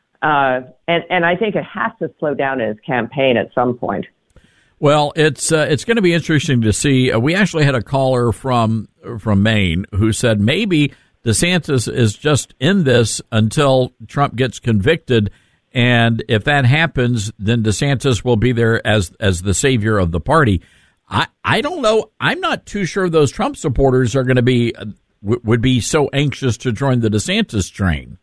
Uh, and, and I think it has to slow down in his campaign at some point. Well, it's uh, it's going to be interesting to see. Uh, we actually had a caller from from Maine who said maybe DeSantis is just in this until Trump gets convicted, and if that happens, then DeSantis will be there as as the savior of the party. I, I don't know. I'm not too sure those Trump supporters are going to be uh, w- would be so anxious to join the DeSantis train.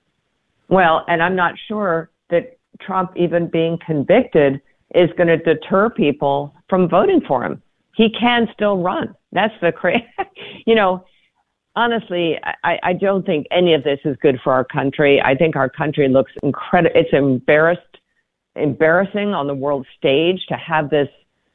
Well, and I'm not sure that Trump even being convicted is going to deter people from voting for him. He can still run. That's the crazy, you know, honestly, I, I don't think any of this is good for our country. I think our country looks incredible. It's embarrassed, embarrassing on the world stage to have this,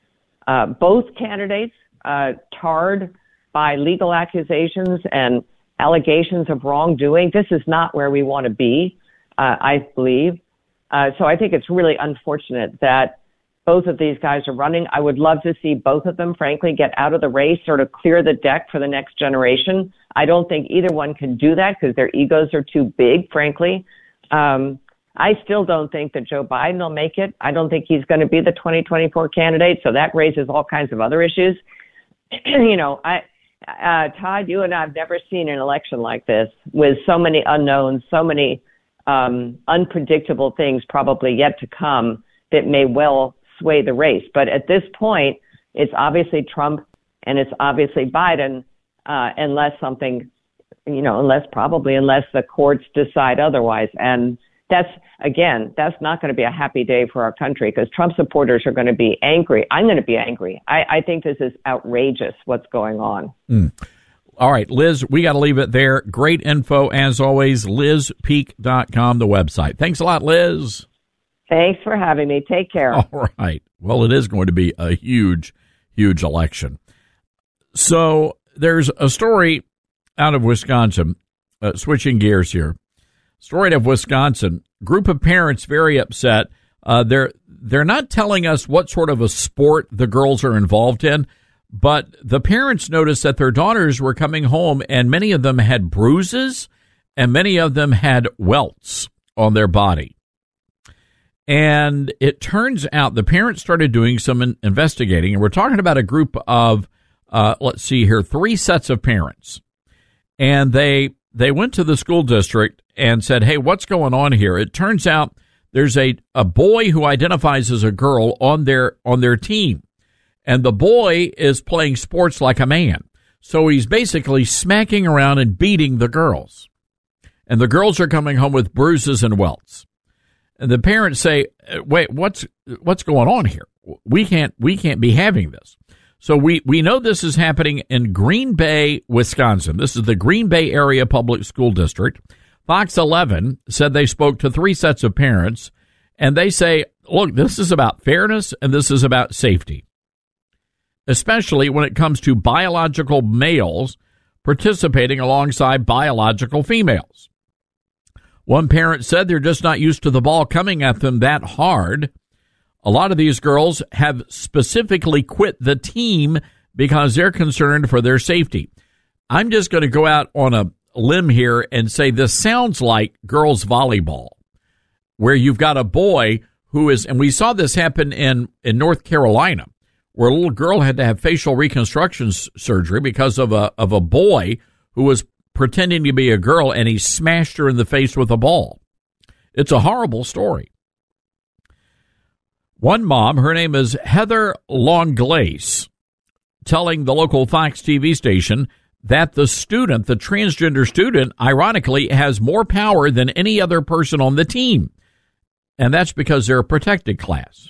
uh, both candidates, uh, tarred by legal accusations and allegations of wrongdoing. This is not where we want to be, uh, I believe. Uh, so I think it's really unfortunate that both of these guys are running. I would love to see both of them, frankly, get out of the race, sort of clear the deck for the next generation. I don't think either one can do that because their egos are too big, frankly. Um, I still don't think that Joe Biden will make it. I don't think he's going to be the twenty twenty-four candidate, so that raises all kinds of other issues. you know, I, uh, Todd, you and I have never seen an election like this with so many unknowns, so many um, unpredictable things probably yet to come that may well sway the race. But at this point, it's obviously Trump and it's obviously Biden, uh, unless something, you know, unless probably unless the courts decide otherwise. And that's, again, that's not going to be a happy day for our country because Trump supporters are going to be angry. I'm going to be angry. I, I think this is outrageous what's going on. Mm. All right, Liz, we got to leave it there. Great info, as always, liz peek dot com, the website. Thanks a lot, Liz. Thanks for having me. Take care. All right. Well, it is going to be a huge, huge election. So there's a story out of Wisconsin, uh, switching gears here. Story out of Wisconsin, group of parents very upset. Uh, they're they're not telling us what sort of a sport the girls are involved in, but the parents noticed that their daughters were coming home and many of them had bruises and many of them had welts on their body. And it turns out the parents started doing some in- investigating, and we're talking about a group of, uh, let's see here, three sets of parents. And they they went to the school district and said, hey, what's going on here? It turns out there's a, a boy who identifies as a girl on their on their team. And the boy is playing sports like a man. So he's basically smacking around and beating the girls. And the girls are coming home with bruises and welts. And the parents say, wait, what's what's going on here? We can't we can't be having this. So we, we know this is happening in Green Bay, Wisconsin. This is the Green Bay Area Public School District. Fox eleven said they spoke to three sets of parents, and they say, look, this is about fairness and this is about safety, especially when it comes to biological males participating alongside biological females. One parent said they're just not used to the ball coming at them that hard. A lot of these girls have specifically quit the team because they're concerned for their safety. I'm just going to go out on a limb here and say this sounds like girls volleyball, where you've got a boy who is, and we saw this happen in, in North Carolina, where a little girl had to have facial reconstruction s- surgery because of a of a boy who was pretending to be a girl, and he smashed her in the face with a ball. It's a horrible story. One mom, her name is Heather Longlace, telling the local Fox T V station that the student, the transgender student, ironically, has more power than any other person on the team. And that's because they're a protected class.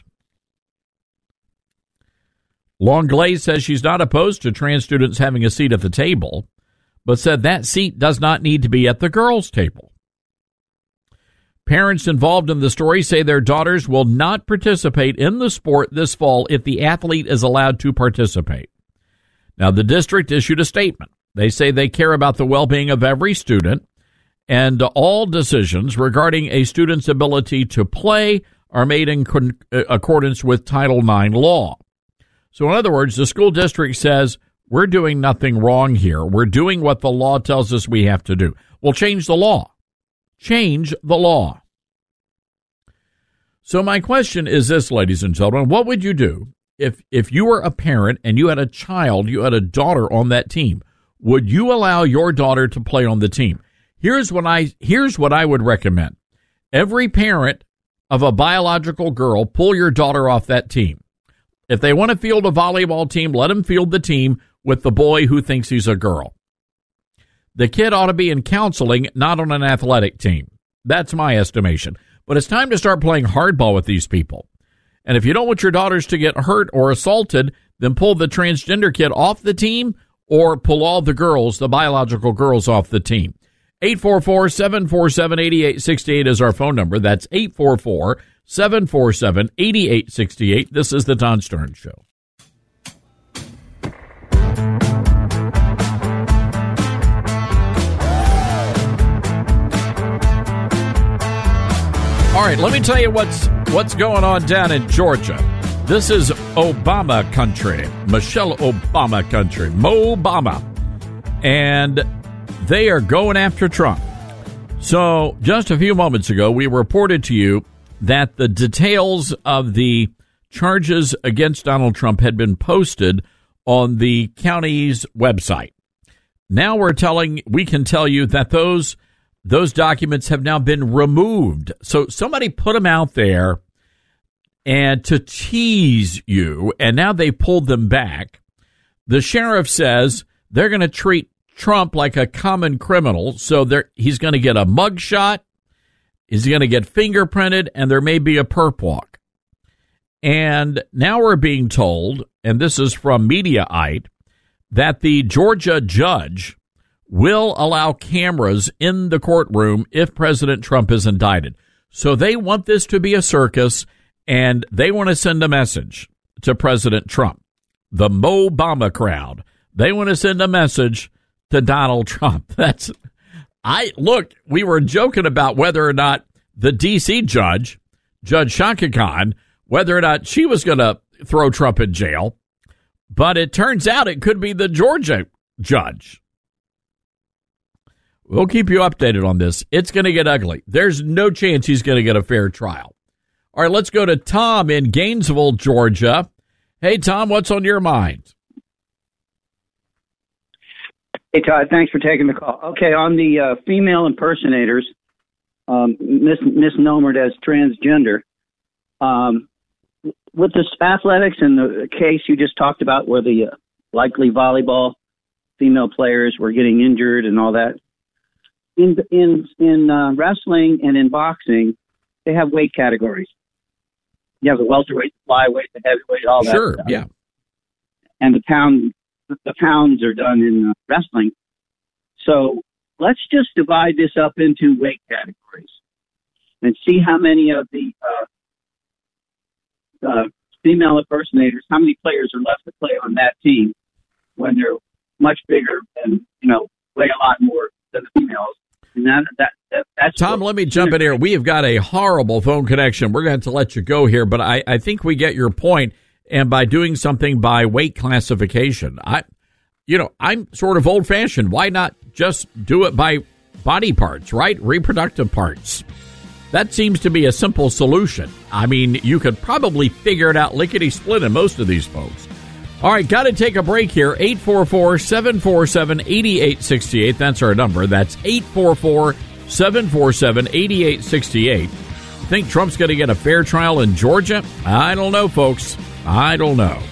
Longlace says she's not opposed to trans students having a seat at the table, but said that seat does not need to be at the girls' table. Parents involved in the story say their daughters will not participate in the sport this fall if the athlete is allowed to participate. Now, the district issued a statement. They say they care about the well-being of every student, and all decisions regarding a student's ability to play are made in con- accordance with Title nine law. So, in other words, the school district says, we're doing nothing wrong here. We're doing what the law tells us we have to do. We'll change the law. Change the law. So my question is this, ladies and gentlemen, what would you do if if you were a parent and you had a child, you had a daughter on that team? Would you allow your daughter to play on the team? Here's what I here's what I would recommend. Every parent of a biological girl, pull your daughter off that team. If they want to field a volleyball team, let them field the team with the boy who thinks he's a girl. The kid ought to be in counseling, not on an athletic team. That's my estimation. But it's time to start playing hardball with these people. And if you don't want your daughters to get hurt or assaulted, then pull the transgender kid off the team or pull all the girls, the biological girls, off the team. eight four four, seven four seven, eight eight six eight is our phone number. That's eight four four, seven four seven, eight eight six eight. This is the Todd Starnes Show. All right, let me tell you what's what's going on down in Georgia. This is Obama country, Michelle Obama country, Mo Obama, and they are going after Trump. So just a few moments ago, we reported to you that the details of the charges against Donald Trump had been posted on the county's website. Now we're telling, we can tell you that those those documents have now been removed. So somebody put them out there and to tease you, and now they pulled them back. The sheriff says they're going to treat Trump like a common criminal, so he's going to get a mug shot, he's going to get fingerprinted, and there may be a perp walk. And now we're being told, and this is from Mediaite, that the Georgia judge will allow cameras in the courtroom if President Trump is indicted. So they want this to be a circus, and they want to send a message to President Trump. The Mo-Bama crowd. They want to send a message to Donald Trump. That's, I, look, we were joking about whether or not the D C judge, Judge Shaka Khan, whether or not she was going to throw Trump in jail. But it turns out it could be the Georgia judge. We'll keep you updated on this. It's going to get ugly. There's no chance he's going to get a fair trial. All right, let's go to Tom in Gainesville, Georgia. Hey, Tom, what's on your mind? Hey, Todd, thanks for taking the call. Okay, on the uh, female impersonators, um, mis- misnomered as transgender, um, with the athletics and the case you just talked about where the uh, likely volleyball female players were getting injured and all that, in in in uh, wrestling and in boxing, they have weight categories. You have the welterweight, the flyweight, the heavyweight, all that. Sure, stuff. yeah. And the pound, the pounds are done in uh, wrestling. So let's just divide this up into weight categories and see how many of the uh, uh, female impersonators, how many players are left to play on that team when they're much bigger and, you know, weigh a lot more than the females. And that, that, that, that's Tom, let me jump in here. We have got a horrible phone connection. We're going to have to let you go here, but I, I think we get your point. And by doing something by weight classification, I, you know, I'm sort of old fashioned. Why not just do it by body parts, right? Reproductive parts. That seems to be a simple solution. I mean, you could probably figure it out lickety split in most of these folks. All right, got to take a break here. eight four four, seven four seven, eight eight six eight. That's our number. That's eight four four, seven four seven, eight eight six eight. Think Trump's going to get a fair trial in Georgia? I don't know, folks. I don't know.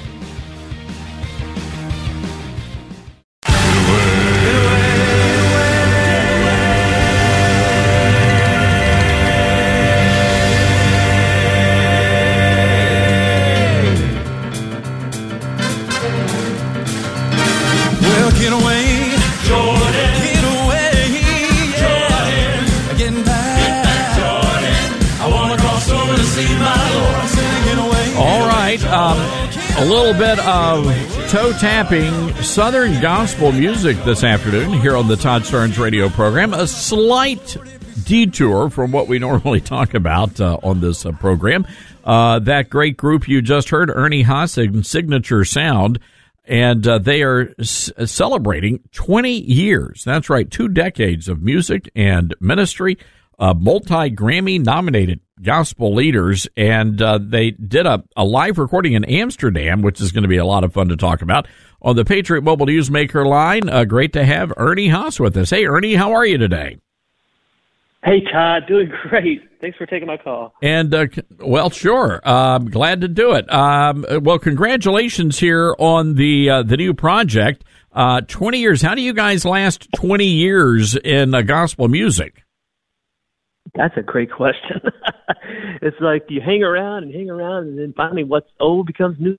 Um, a little bit of toe-tapping Southern gospel music this afternoon here on the Todd Starnes radio program. A slight detour from what we normally talk about uh, on this uh, program. Uh, that great group you just heard, Ernie Haas and Signature Sound, and uh, they are s- celebrating twenty years. That's right, two decades of music and ministry. Uh, multi-Grammy nominated gospel leaders, and uh, they did a, a live recording in Amsterdam, which is going to be a lot of fun to talk about on the Patriot Mobile Newsmaker line. Uh, great to have Ernie Haas with us. Hey, Ernie, how are you today? Hey, Todd, doing great. Thanks for taking my call. And, uh, well, sure. Um, glad to do it. Um, well, congratulations here on the uh, the new project. Uh, twenty years. How do you guys last twenty years in uh, gospel music? That's a great question. It's like you hang around and hang around, and then finally what's old becomes new.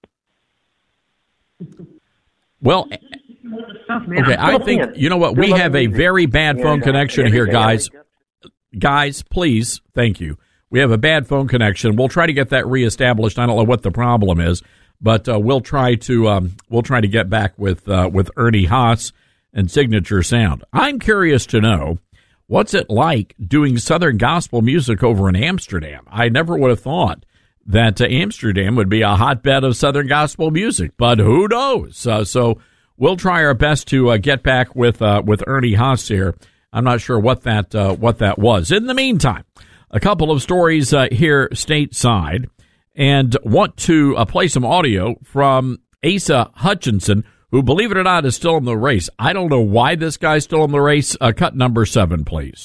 Well, okay, I think, you know what, we have a very bad phone connection here, guys. Guys, please, thank you. We have a bad phone connection. We'll try to get that reestablished. I don't know what the problem is, but uh, we'll try to um, we'll try to get back with uh, with Ernie Haas and Signature Sound. I'm curious to know, what's it like doing Southern gospel music over in Amsterdam? I never would have thought that uh, Amsterdam would be a hotbed of Southern gospel music, but who knows? Uh, so we'll try our best to uh, get back with uh, with Ernie Haas here. I'm not sure what that uh, what that was. In the meantime, a couple of stories uh, here stateside, and want to uh, play some audio from Asa Hutchinson, who, believe it or not, is still in the race. I don't know why this guy's still in the race. Uh, cut number seven, please.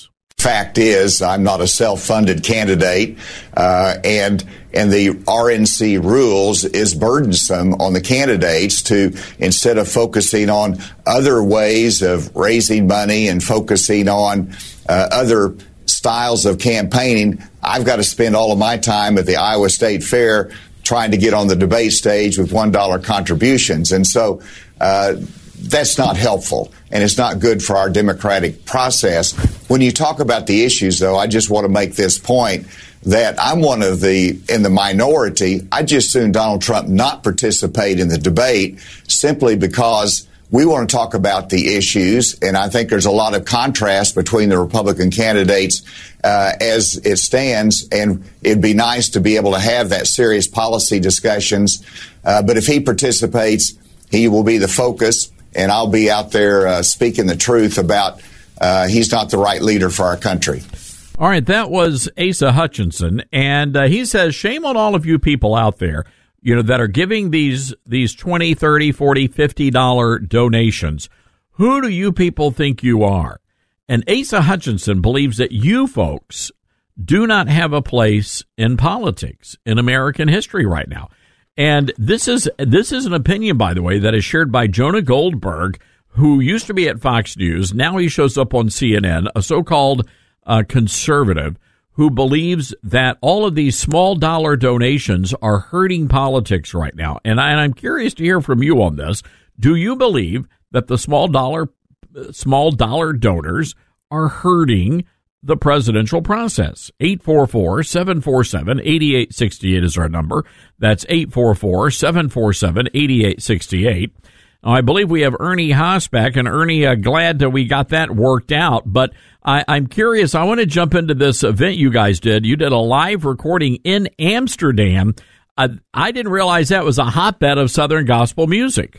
fact is, I'm not a self-funded candidate, uh, and and the R N C rules is burdensome on the candidates to, instead of focusing on other ways of raising money and focusing on uh, other styles of campaigning, I've got to spend all of my time at the Iowa State Fair trying to get on the debate stage with one dollar contributions. And so uh, that's not helpful, and it's not good for our democratic process. When you talk about the issues, though, I just want to make this point that I'm one of the, in the minority. I just assume Donald Trump not participate in the debate simply because we want to talk about the issues, and I think there's a lot of contrast between the Republican candidates uh, as it stands, and it'd be nice to be able to have that serious policy discussions. Uh, but if he participates, he will be the focus, and I'll be out there uh, speaking the truth about uh, he's not the right leader for our country. All right, that was Asa Hutchinson, and uh, he says, shame on all of you people out there, you know, that are giving these these twenty, thirty, forty, fifty dollar donations. Who do you people think you are? And Asa Hutchinson believes that you folks do not have a place in politics in American history right now. And this is this is an opinion, by the way, that is shared by Jonah Goldberg, who used to be at Fox News. Now he shows up on C N N, a so-called uh, conservative who believes that all of these small dollar donations are hurting politics right now. And, I, and I'm curious to hear from you on this. Do you believe that the small dollar small dollar donors are hurting the presidential process? eight four four, seven four seven, eight eight six eight is our number. That's eight four four, seven four seven, eight eight six eight. Now, I believe we have Ernie Haas back, and Ernie, uh, glad that we got that worked out. But I, I'm curious. I want to jump into this event you guys did. You did a live recording in Amsterdam. I, I didn't realize that was a hotbed of Southern gospel music.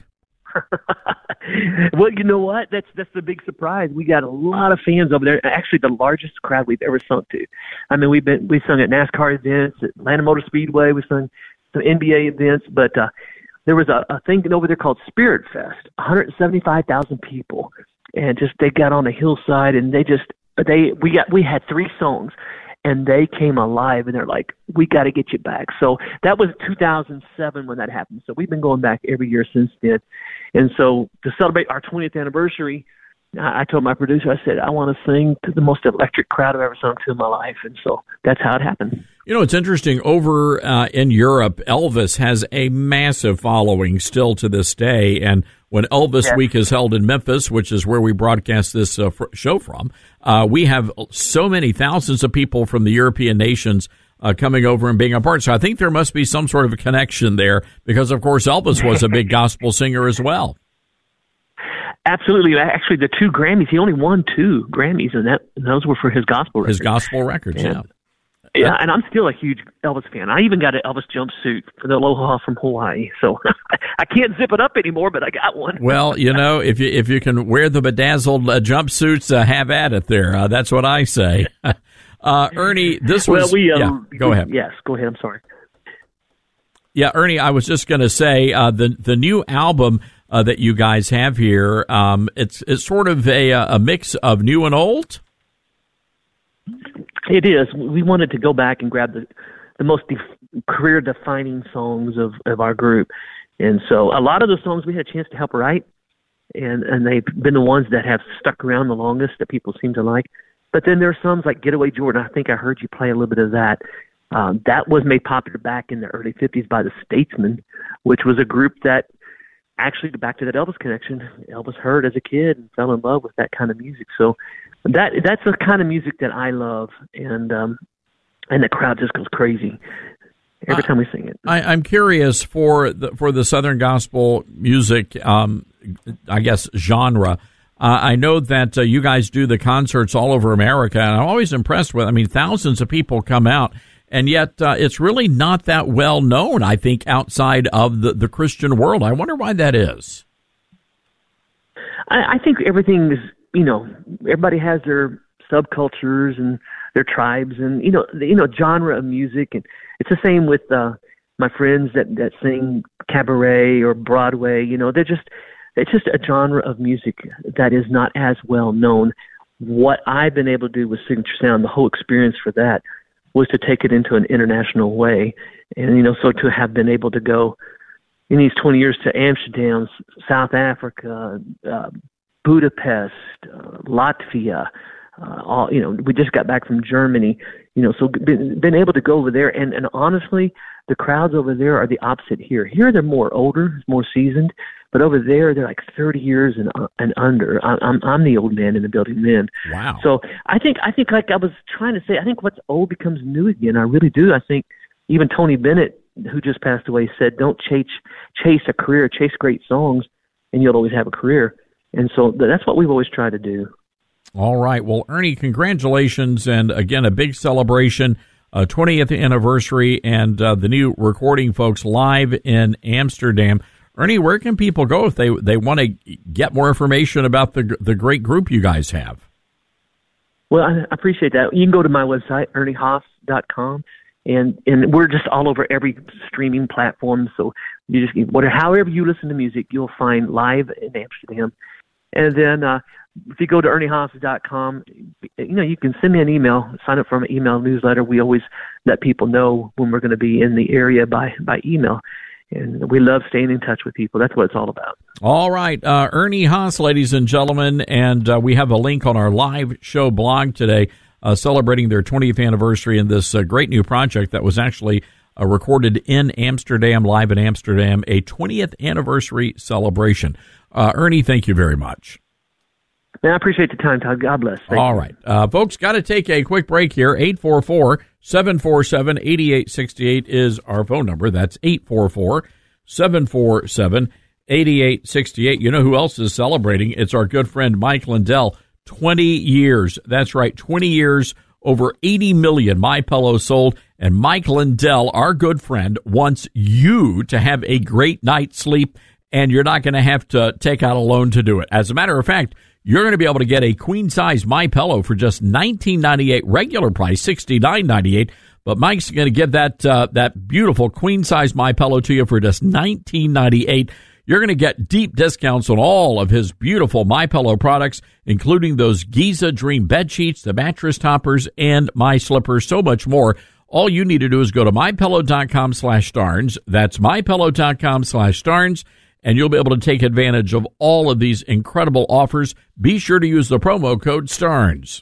Well, you know what? That's that's the big surprise. We got a lot of fans over there. Actually, the largest crowd we've ever sung to. I mean, we've been we sung at NASCAR events, at Atlanta Motor Speedway. We sung some N B A events, but uh, there was a, a thing over there called Spirit Fest. one hundred seventy-five thousand people, and just they got on the hillside, and they just they we got we had three songs. And they came alive, and they're like, we got to get you back. So that was two thousand seven when that happened. So we've been going back every year since then. And so to celebrate our twentieth anniversary, I told my producer, I said, I want to sing to the most electric crowd I've ever sung to in my life. And so that's how it happened. You know, it's interesting. Over uh, in Europe, Elvis has a massive following still to this day. And when Elvis yes. Week is held in Memphis, which is where we broadcast this uh, show from, uh, we have so many thousands of people from the European nations uh, coming over and being a part. So I think there must be some sort of a connection there because, of course, Elvis was a big gospel singer as well. Absolutely. Actually, the two Grammys, he only won two Grammys, and that and those were for his gospel records. His gospel records, and, yeah. Yeah, and I'm still a huge Elvis fan. I even got an Elvis jumpsuit for the Aloha from Hawaii. So I can't zip it up anymore, but I got one. Well, you know, if you if you can wear the bedazzled uh, jumpsuits, uh, have at it there. Uh, that's what I say. uh, Ernie, this was... Well, we... Um, yeah, go ahead. Yes, go ahead. I'm sorry. Yeah, Ernie, I was just going to say, uh, the the new album uh, that you guys have here, um, it's it's sort of a a mix of new and old. It is. We wanted to go back and grab the the most def- career-defining songs of, of our group, and so a lot of the songs we had a chance to help write, and and they've been the ones that have stuck around the longest that people seem to like. But then there are some like Getaway Jordan. I think I heard you play a little bit of that. Um, that was made popular back in the early fifties by the Statesmen, which was a group that actually, back to that Elvis connection, Elvis heard as a kid and fell in love with that kind of music. So that that's the kind of music that I love, and um, and the crowd just goes crazy every time we sing it. I, I'm curious for the, for the Southern gospel music, um, I guess, genre. Uh, I know that uh, you guys do the concerts all over America, and I'm always impressed with, I mean, thousands of people come out. And yet uh, it's really not that well known, I think, outside of the, the Christian world. I wonder why that is. I, I think everything is, you know, everybody has their subcultures and their tribes and, you know, the, you know, genre of music. And it's the same with uh, my friends that, that sing cabaret or Broadway. You know, they're just, it's just a genre of music that is not as well known. what I've been able to do with Signature Sound, the whole experience for that was to take it into an international way. And, you know, so to have been able to go in these twenty years to Amsterdam, South Africa, uh, Budapest, uh, Latvia, uh, all, you know, we just got back from Germany, you know, so been, been able to go over there. And, and honestly, the crowds over there are the opposite here. Here they're more older, more seasoned, but over there they're like thirty years and uh, and under. I, I'm I'm the old man in the building then. Wow. So I think I think like I was trying to say, I think what's old becomes new again. I really do. I think even Tony Bennett, who just passed away, said, "Don't chase chase a career, chase great songs, and you'll always have a career." And so that's what we've always tried to do. All right. Well, Ernie, congratulations, and again, a big celebration. Uh, twentieth anniversary, and uh, the new recording folks live in Amsterdam. Ernie, where can people go if they they want to get more information about the the great group you guys have? Well, I appreciate that. You can go to my website, ernie haas dot com, and and we're just all over every streaming platform. So you just whatever, however you listen to music, you'll find live in Amsterdam. And then uh, if you go to ernie haas dot com, you know, you can send me an email, sign up for an email newsletter. We always let people know when we're going to be in the area by, by email. And we love staying in touch with people. That's what it's all about. All right. Uh, Ernie Haas, ladies and gentlemen, and uh, we have a link on our live show blog today uh, celebrating their twentieth anniversary in this uh, great new project that was actually uh, recorded in Amsterdam, live in Amsterdam, a twentieth anniversary celebration. Uh, Ernie, thank you very much. Man, I appreciate the time, Todd. God bless. Thank All you. right. Uh, folks, got to take a quick break here. eight four four, seven four seven, eight eight six eight is our phone number. That's eight four four, seven four seven, eight eight six eight. You know who else is celebrating? It's our good friend Mike Lindell. twenty years. That's right, twenty years, over eighty million MyPillow sold. And Mike Lindell, our good friend, wants you to have a great night's sleep, and you're not going to have to take out a loan to do it. As a matter of fact, you're going to be able to get a queen-size MyPillow for just nineteen ninety-eight, regular price sixty-nine ninety-eight. But Mike's going to give that uh, that beautiful queen-size MyPillow to you for just nineteen ninety-eight. You're going to get deep discounts on all of his beautiful MyPillow products, including those Giza Dream bed sheets, the mattress toppers, and My Slippers, so much more. All you need to do is go to mypillow.com slash Starnes. That's mypillow.com slash Starnes. And you'll be able to take advantage of all of these incredible offers. Be sure to use the promo code STARNS.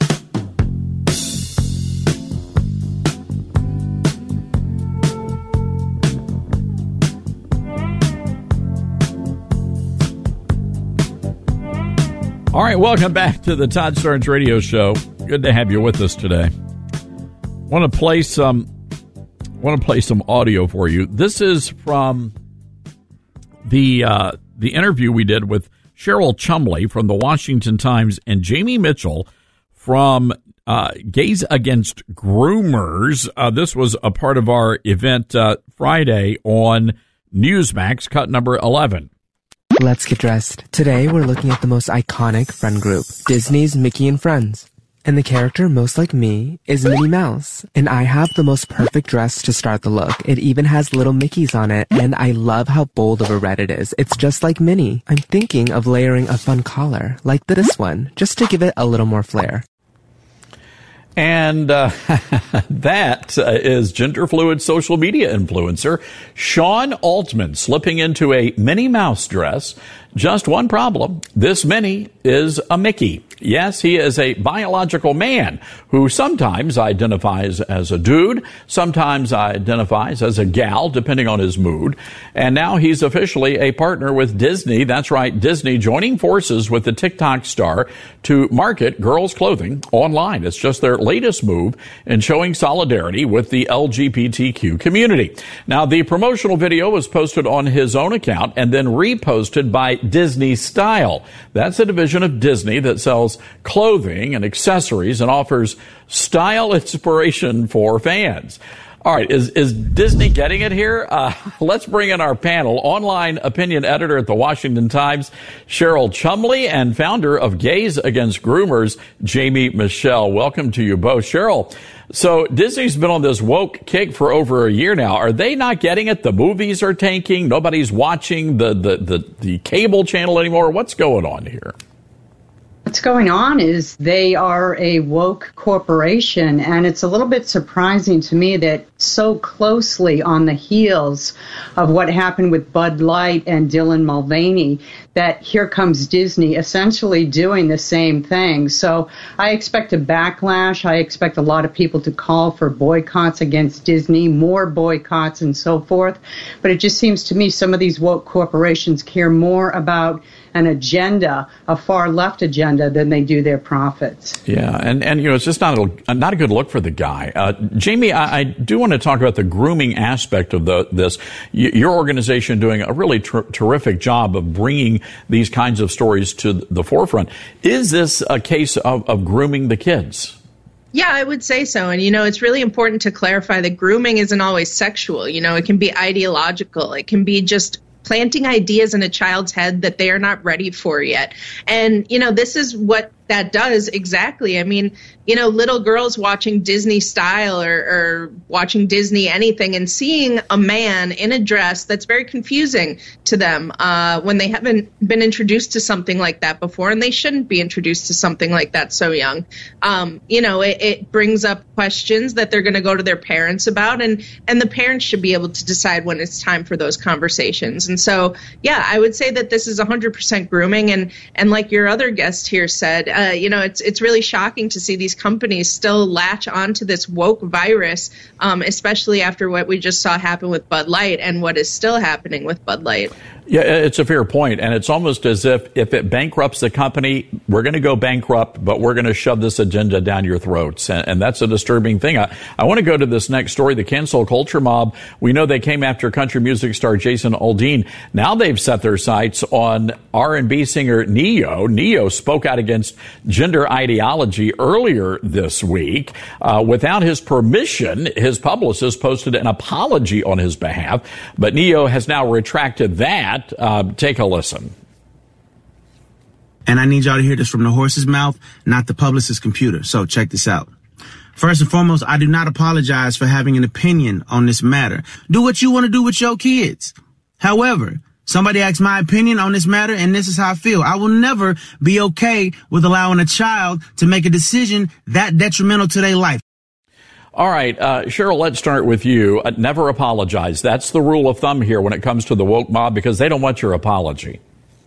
All right, welcome back to the Todd Starnes Radio Show. Good to have you with us today. Want to play some want to play some audio for you. This is from the uh, the interview we did with Cheryl Chumley from the Washington Times and Jamie Mitchell from uh, Gays Against Groomers. Uh, this was a part of our event uh, Friday on Newsmax, cut number eleven. Let's get dressed. Today we're looking at the most iconic friend group, Disney's Mickey and Friends. And the character most like me is Minnie Mouse. And I have the most perfect dress to start the look. It even has little Mickeys on it, and I love how bold of a red it is. It's just like Minnie. I'm thinking of layering a fun collar, like this one, just to give it a little more flair. And uh, that uh, is gender fluid social media influencer Sean Altman slipping into a Minnie Mouse dress. Just one problem. This Minnie is a Mickey. Yes, he is a biological man who sometimes identifies as a dude, sometimes identifies as a gal, depending on his mood. And now he's officially a partner with Disney. That's right, Disney joining forces with the TikTok star to market girls' clothing online. It's just their latest move in showing solidarity with the L G B T Q community. Now, the promotional video was posted on his own account and then reposted by Disney Style. That's a division of Disney that sells clothing and accessories and offers style inspiration for fans. All right, is is Disney getting it here? Uh, let's bring in our panel, online opinion editor at the Washington Times, Cheryl Chumley, and founder of Gays Against Groomers, Jamie Michelle. Welcome to you both. Cheryl, so Disney's been on this woke kick for over a year now. Are they not getting it? The movies are tanking. Nobody's watching the, the, the, the cable channel anymore. What's going on here? What's going on is they are a woke corporation, and it's a little bit surprising to me that so closely on the heels of what happened with Bud Light and Dylan Mulvaney, that here comes Disney essentially doing the same thing. So I expect a backlash. I expect a lot of people to call for boycotts against Disney, more boycotts and so forth. But it just seems to me some of these woke corporations care more about an agenda, a far left agenda, than they do their profits. Yeah, and, and you know, it's just not a, not a good look for the guy. Uh, Jamie, I, I do want to talk about the grooming aspect of the, this. Y- your organization doing a really ter- terrific job of bringing these kinds of stories to the forefront. Is this a case of, of grooming the kids? Yeah, I would say so. And, you know, it's really important to clarify that grooming isn't always sexual. You know, it can be ideological. It can be just planting ideas in a child's head that they are not ready for yet. And, you know, this is what that does exactly. I mean, you know, little girls watching Disney style or, or watching Disney anything and seeing a man in a dress that's very confusing to them uh, when they haven't been introduced to something like that before, and they shouldn't be introduced to something like that so young. Um, you know, it, it brings up questions that they're going to go to their parents about, and, and the parents should be able to decide when it's time for those conversations. And so, yeah, I would say that this is one hundred percent grooming, and, and like your other guest here said, uh, you know, it's it's really shocking to see these companies still latch onto this woke virus, um, especially after what we just saw happen with Bud Light and what is still happening with Bud Light. Yeah, it's a fair point, and it's almost as if if it bankrupts the company, we're going to go bankrupt, but we're going to shove this agenda down your throats, and, and that's a disturbing thing. I, I want to go to this next story, the cancel culture mob. We know they came after country music star Jason Aldean. Now they've set their sights on R and B singer Ne-Yo. Ne-Yo spoke out against gender ideology earlier this week. Uh, without his permission, his publicist posted an apology on his behalf, but Ne-Yo has now retracted that. Uh, take a listen. And I need y'all to hear this from the horse's mouth, not the publicist's computer. So check this out. First and foremost, I do not apologize for having an opinion on this matter. Do what you want to do with your kids. However, somebody asked my opinion on this matter, and this is how I feel. I will never be okay with allowing a child to make a decision that detrimental to their life. All right, uh, Cheryl, let's start with you. Uh, never apologize. That's the rule of thumb here when it comes to the woke mob, because they don't want your apology.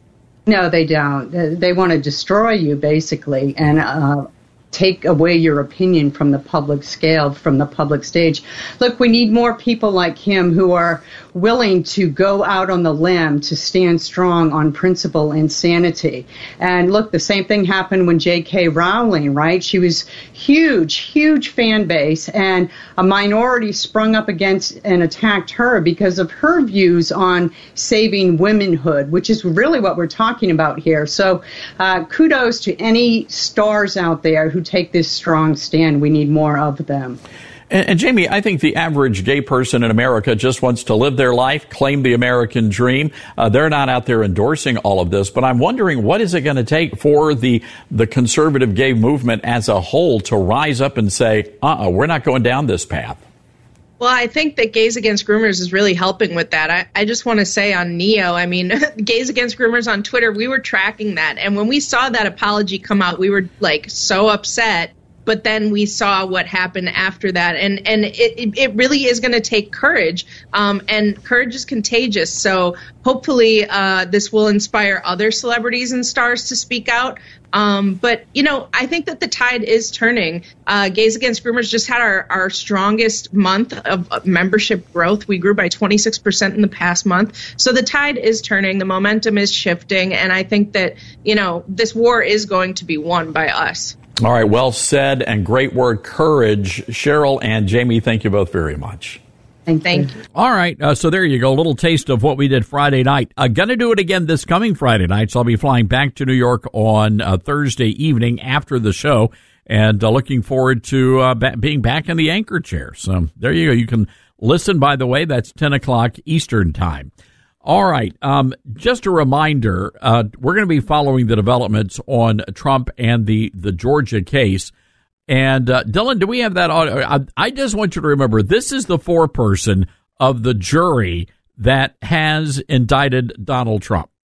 No, they don't. They want to destroy you, basically, and uh, take away your opinion from the public scale, from the public stage. Look, we need more people like him who are willing to go out on the limb to stand strong on principle and sanity. And look, the same thing happened when J K. Rowling, right? She was huge, huge fan base, and a minority sprung up against and attacked her because of her views on saving womanhood, which is really what we're talking about here. So uh, kudos to any stars out there who take this strong stand. We need more of them. And, and Jamie, I think the average gay person in America just wants to live their life, claim the American dream. Uh, they're not out there endorsing all of this, but I'm wondering, what is it going to take for the the conservative gay movement as a whole to rise up and say, uh-uh, we're not going down this path? Well, I think that Gays Against Groomers is really helping with that. I, I just want to say on Ne-Yo, I mean, Gays Against Groomers on Twitter, we were tracking that. And when we saw that apology come out, we were like so upset. But then we saw what happened after that. And, and it, it really is going to take courage. Um, and courage is contagious. So hopefully uh, this will inspire other celebrities and stars to speak out. Um, but, you know, I think that the tide is turning. Uh, Gays Against Groomers just had our, our strongest month of membership growth. We grew by twenty-six percent in the past month. So the tide is turning. The momentum is shifting. And I think that, you know, this war is going to be won by us. All right, well said, and great word, courage. Cheryl and Jamie, thank you both very much. Thank, thank you. you. All right, uh, so there you go, a little taste of what we did Friday night. Uh, going to do it again this coming Friday night, so I'll be flying back to New York on uh, Thursday evening after the show, and uh, looking forward to uh, ba- being back in the anchor chair. So there you go. You can listen, by the way, that's ten o'clock Eastern time. All right. Um, just a reminder, uh, we're going to be following the developments on Trump and the, the Georgia case. And, uh, Dylan, do we have that audio? I, I just want you to remember, this is the foreperson of the jury that has indicted Donald Trump.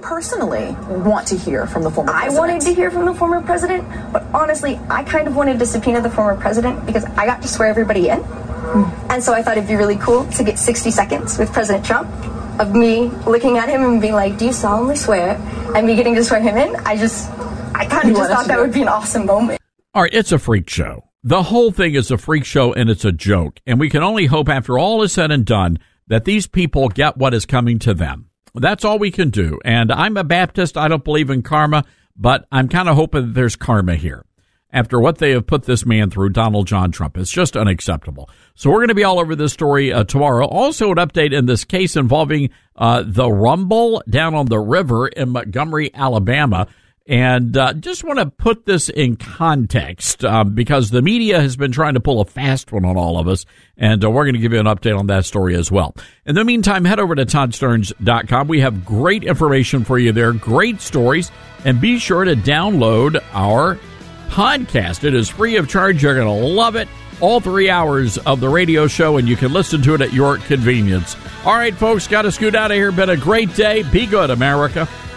personally want to hear from the former president? I wanted to hear from the former president, but honestly, I kind of wanted to subpoena the former president because I got to swear everybody in. Mm. And so I thought it'd be really cool to get sixty seconds with President Trump of me looking at him and being like, do you solemnly swear? And me getting to swear him in. I just, I kind of just thought that would be an awesome moment. All right, it's a freak show. The whole thing is a freak show, and it's a joke. And we can only hope after all is said and done that these people get what is coming to them. That's all we can do. And I'm a Baptist. I don't believe in karma, but I'm kind of hoping that there's karma here after what they have put this man through, Donald John Trump. It's just unacceptable. So we're going to be all over this story uh, tomorrow. Also, an update in this case involving uh, the Rumble down on the river in Montgomery, Alabama. And uh, just want to put this in context um, because the media has been trying to pull a fast one on all of us, and uh, we're going to give you an update on that story as well. In the meantime, head over to Todd Starnes dot com. We have great information for you there, great stories, and be sure to download our podcast. It is free of charge. You're going to love it. All three hours of the radio show, and you can listen to it at your convenience. All right, folks, got to scoot out of here. Been a great day. Be good, America.